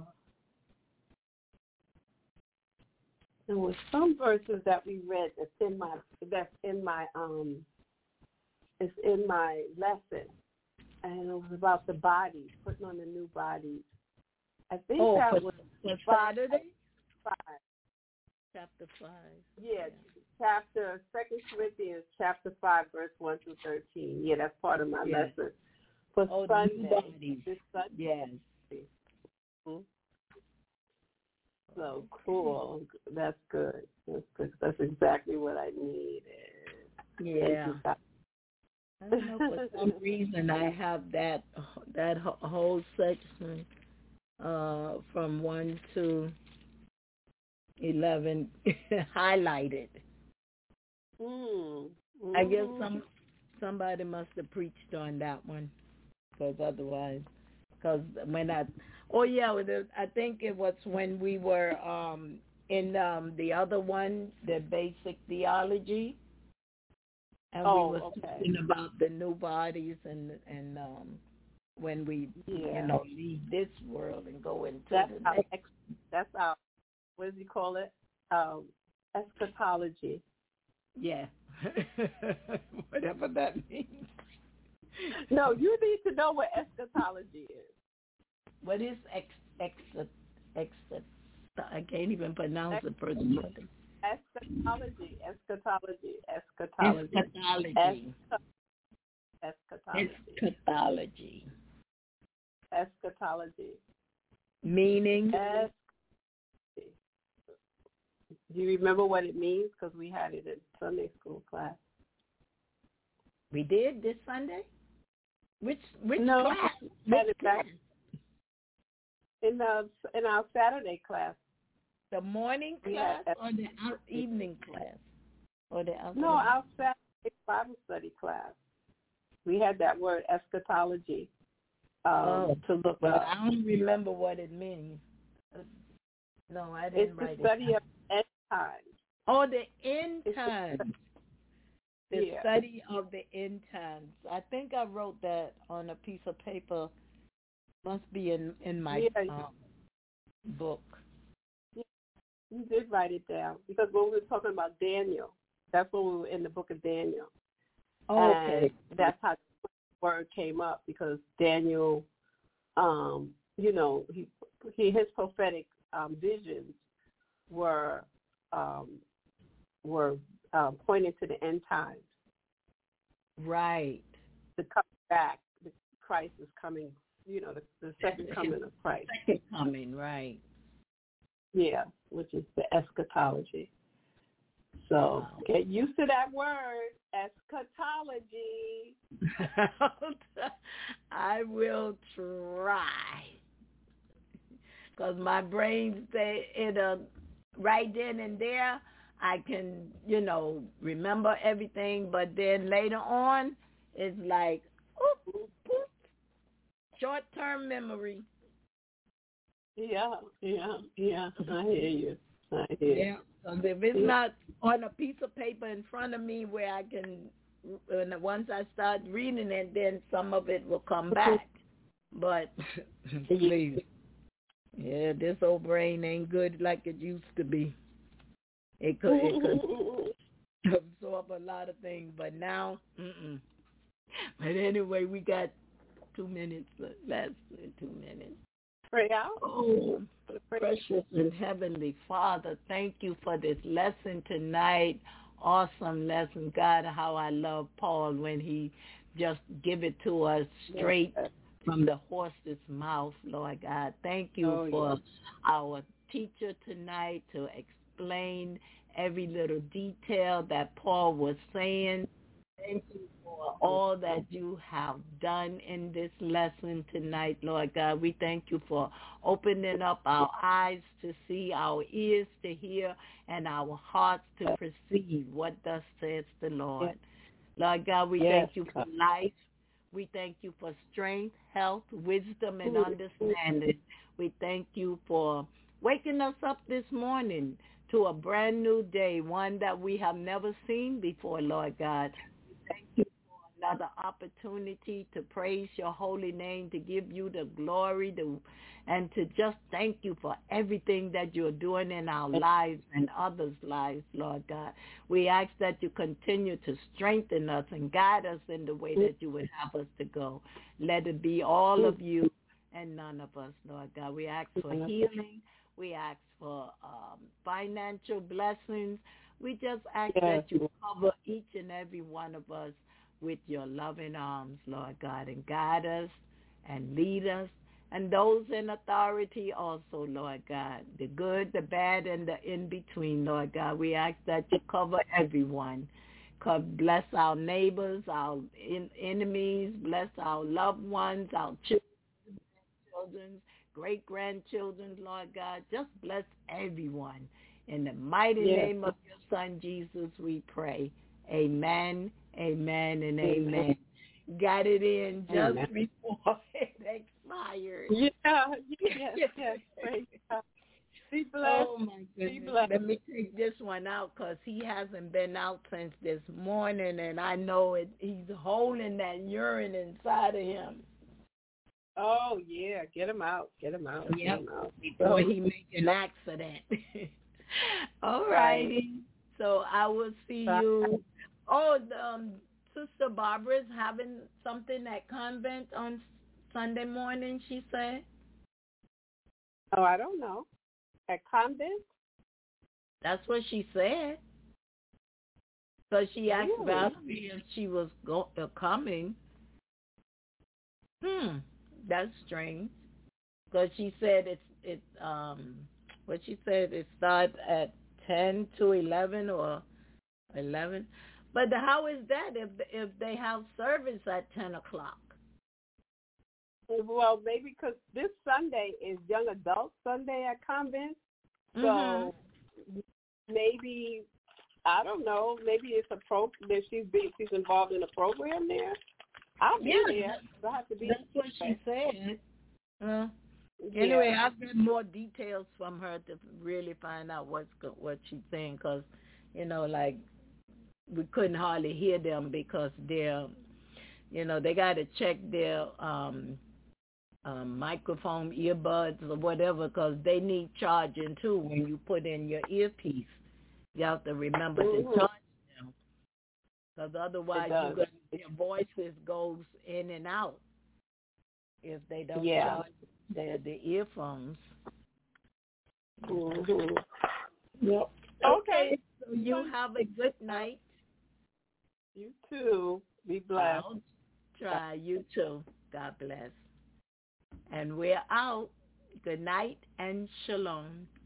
there was some verses that we read that's in my that's in my um. It's in my lesson, and it was about the bodies, putting on the new bodies. I think oh, that for, was for Saturday. Five. Chapter five. Yeah, yeah. chapter Second Corinthians chapter five, verse one through thirteen. Yeah, that's part of my yeah. lesson. For Oh, Sunday. the new bodies. This Sunday. Yes. Mhm. So cool. That's good. That's good. That's exactly what I needed. Yeah. Thank I don't know, for some reason I have that that wh- whole section uh, from one to eleven highlighted. Mm. I guess some somebody must have preached on that one, because otherwise, because when I, oh yeah, the- I think it was when we were um, in um, the other one, the basic theology, and Oh, we were okay. talking about the new bodies and and um, when we Yeah. you know leave this world and go into That's the our, next. ex- that's our, what does he call it? Um, eschatology. Yeah, whatever that means. No, you need to know what eschatology is. What is ex ex ex? I can't even pronounce the first word. Eschatology, eschatology, eschatology, Eschatology. eschatology, Eschatology. eschatology. Meaning? Es- Do you remember what it means? Because we had it in Sunday school class. We did this Sunday? Which which No, class? we had Which it back class? in the in our Saturday class. The morning We class had- or the out- evening class? Or the afternoon? No, our Saturday Bible study class. We had that word eschatology um, Oh, to look but up. I don't remember what it means. Uh, No, I didn't It's the write study it. of end times. Oh, the end It's the- times. The Yeah. study of the end times. I think I wrote that on a piece of paper. Must be in in my Yeah, you- um, book. You did write it down because when we were talking about Daniel, that's when we were in the book of Daniel. Oh, And okay. that's how the word came up because Daniel, um, you know, he, he his prophetic um, visions were um, were um, pointing to the end times. Right. The coming back, the Christ is coming. You know, the, the second coming of Christ. Second coming, right. Yeah, which is the eschatology. So Wow. get used to that word, eschatology. I will try. Because my brain say it uh, right then and there, I can, you know, remember everything. But then later on, it's like, oop, oop, oop, short-term memory. Yeah, yeah, yeah. I hear you. I hear you. Yeah. So if it's not on a piece of paper in front of me where I can, and once I start reading it, then some of it will come back. But please, yeah, this old brain ain't good like it used to be. It could, it could absorb a lot of things, but now, mm-mm. But anyway, we got two minutes less than two minutes. Pray out. Oh, precious and heavenly Father, thank you for this lesson tonight. Awesome lesson. God, how I love Paul when he just give it to us straight from the horse's mouth, Lord God. Thank you Oh, for yes. our teacher tonight to explain every little detail that Paul was saying. Thank you for all that you have done in this lesson tonight, Lord God. We thank you for opening up our eyes to see, our ears to hear, and our hearts to perceive what thus says the Lord. Lord God, we Yes. thank you for life. We thank you for strength, health, wisdom, and understanding. We thank you for waking us up this morning to a brand new day, one that we have never seen before, Lord God. Thank you for another opportunity to praise your holy name, to give you the glory, to, and to just thank you for everything that you're doing in our lives and others' lives, Lord God. We ask that you continue to strengthen us and guide us in the way that you would have us to go. Let it be all of you and none of us, Lord God. We ask for healing. We ask for um, financial blessings. We just ask Yes. that you cover each and every one of us with your loving arms, Lord God, and guide us and lead us, and those in authority also, Lord God, the good, the bad, and the in-between, Lord God. We ask that you cover everyone. Bless our neighbors, our in- enemies, bless our loved ones, our children, children, great-grandchildren, Lord God. Just bless everyone. In the mighty yes. name of your Son, Jesus, we pray. Amen, amen, and amen. amen. Got it in just amen. Before it expired. Yeah, yes, yes. Praise God. Be blessed. Oh, my goodness. Be blessed. Let me take this one out because he hasn't been out since this morning, and I know it. He's holding that urine inside of him. Oh, yeah. Get him out. Get him out. Yep. Get him out. Before he make an accident. All righty. Right. So I will see Bye. You. Oh, the, um, Sister Barbara's having something at convent on Sunday morning, she said. Oh, I don't know. At convent? That's what she said. So she asked really? Valerie if she was go- uh, coming. Hmm, that's strange. Because she said it's it um what she said it starts at ten to eleven or eleven. But the, how is that if if they have service at ten o'clock? Well, maybe because this Sunday is Young Adult Sunday at convent, so mm-hmm. maybe I don't know. Maybe it's a pro that she's be, she's involved in a program there. I'll be yeah, there. I have to be. That's what she said. Uh, yeah. Anyway, I'll get more details from her to really find out what's what she's saying because you know, like. We couldn't hardly hear them because they're, you know, they got to check their um, um, microphone, earbuds, or whatever because they need charging, too, when you put in your earpiece. You have to remember mm-hmm. to charge them because otherwise you got, your voices goes in and out if they don't yeah. charge their, their earphones. Mm-hmm. Yep. Okay. So you have a good night. You too. Be blessed. I'll try. You too. God bless. And we're out. Good night and shalom.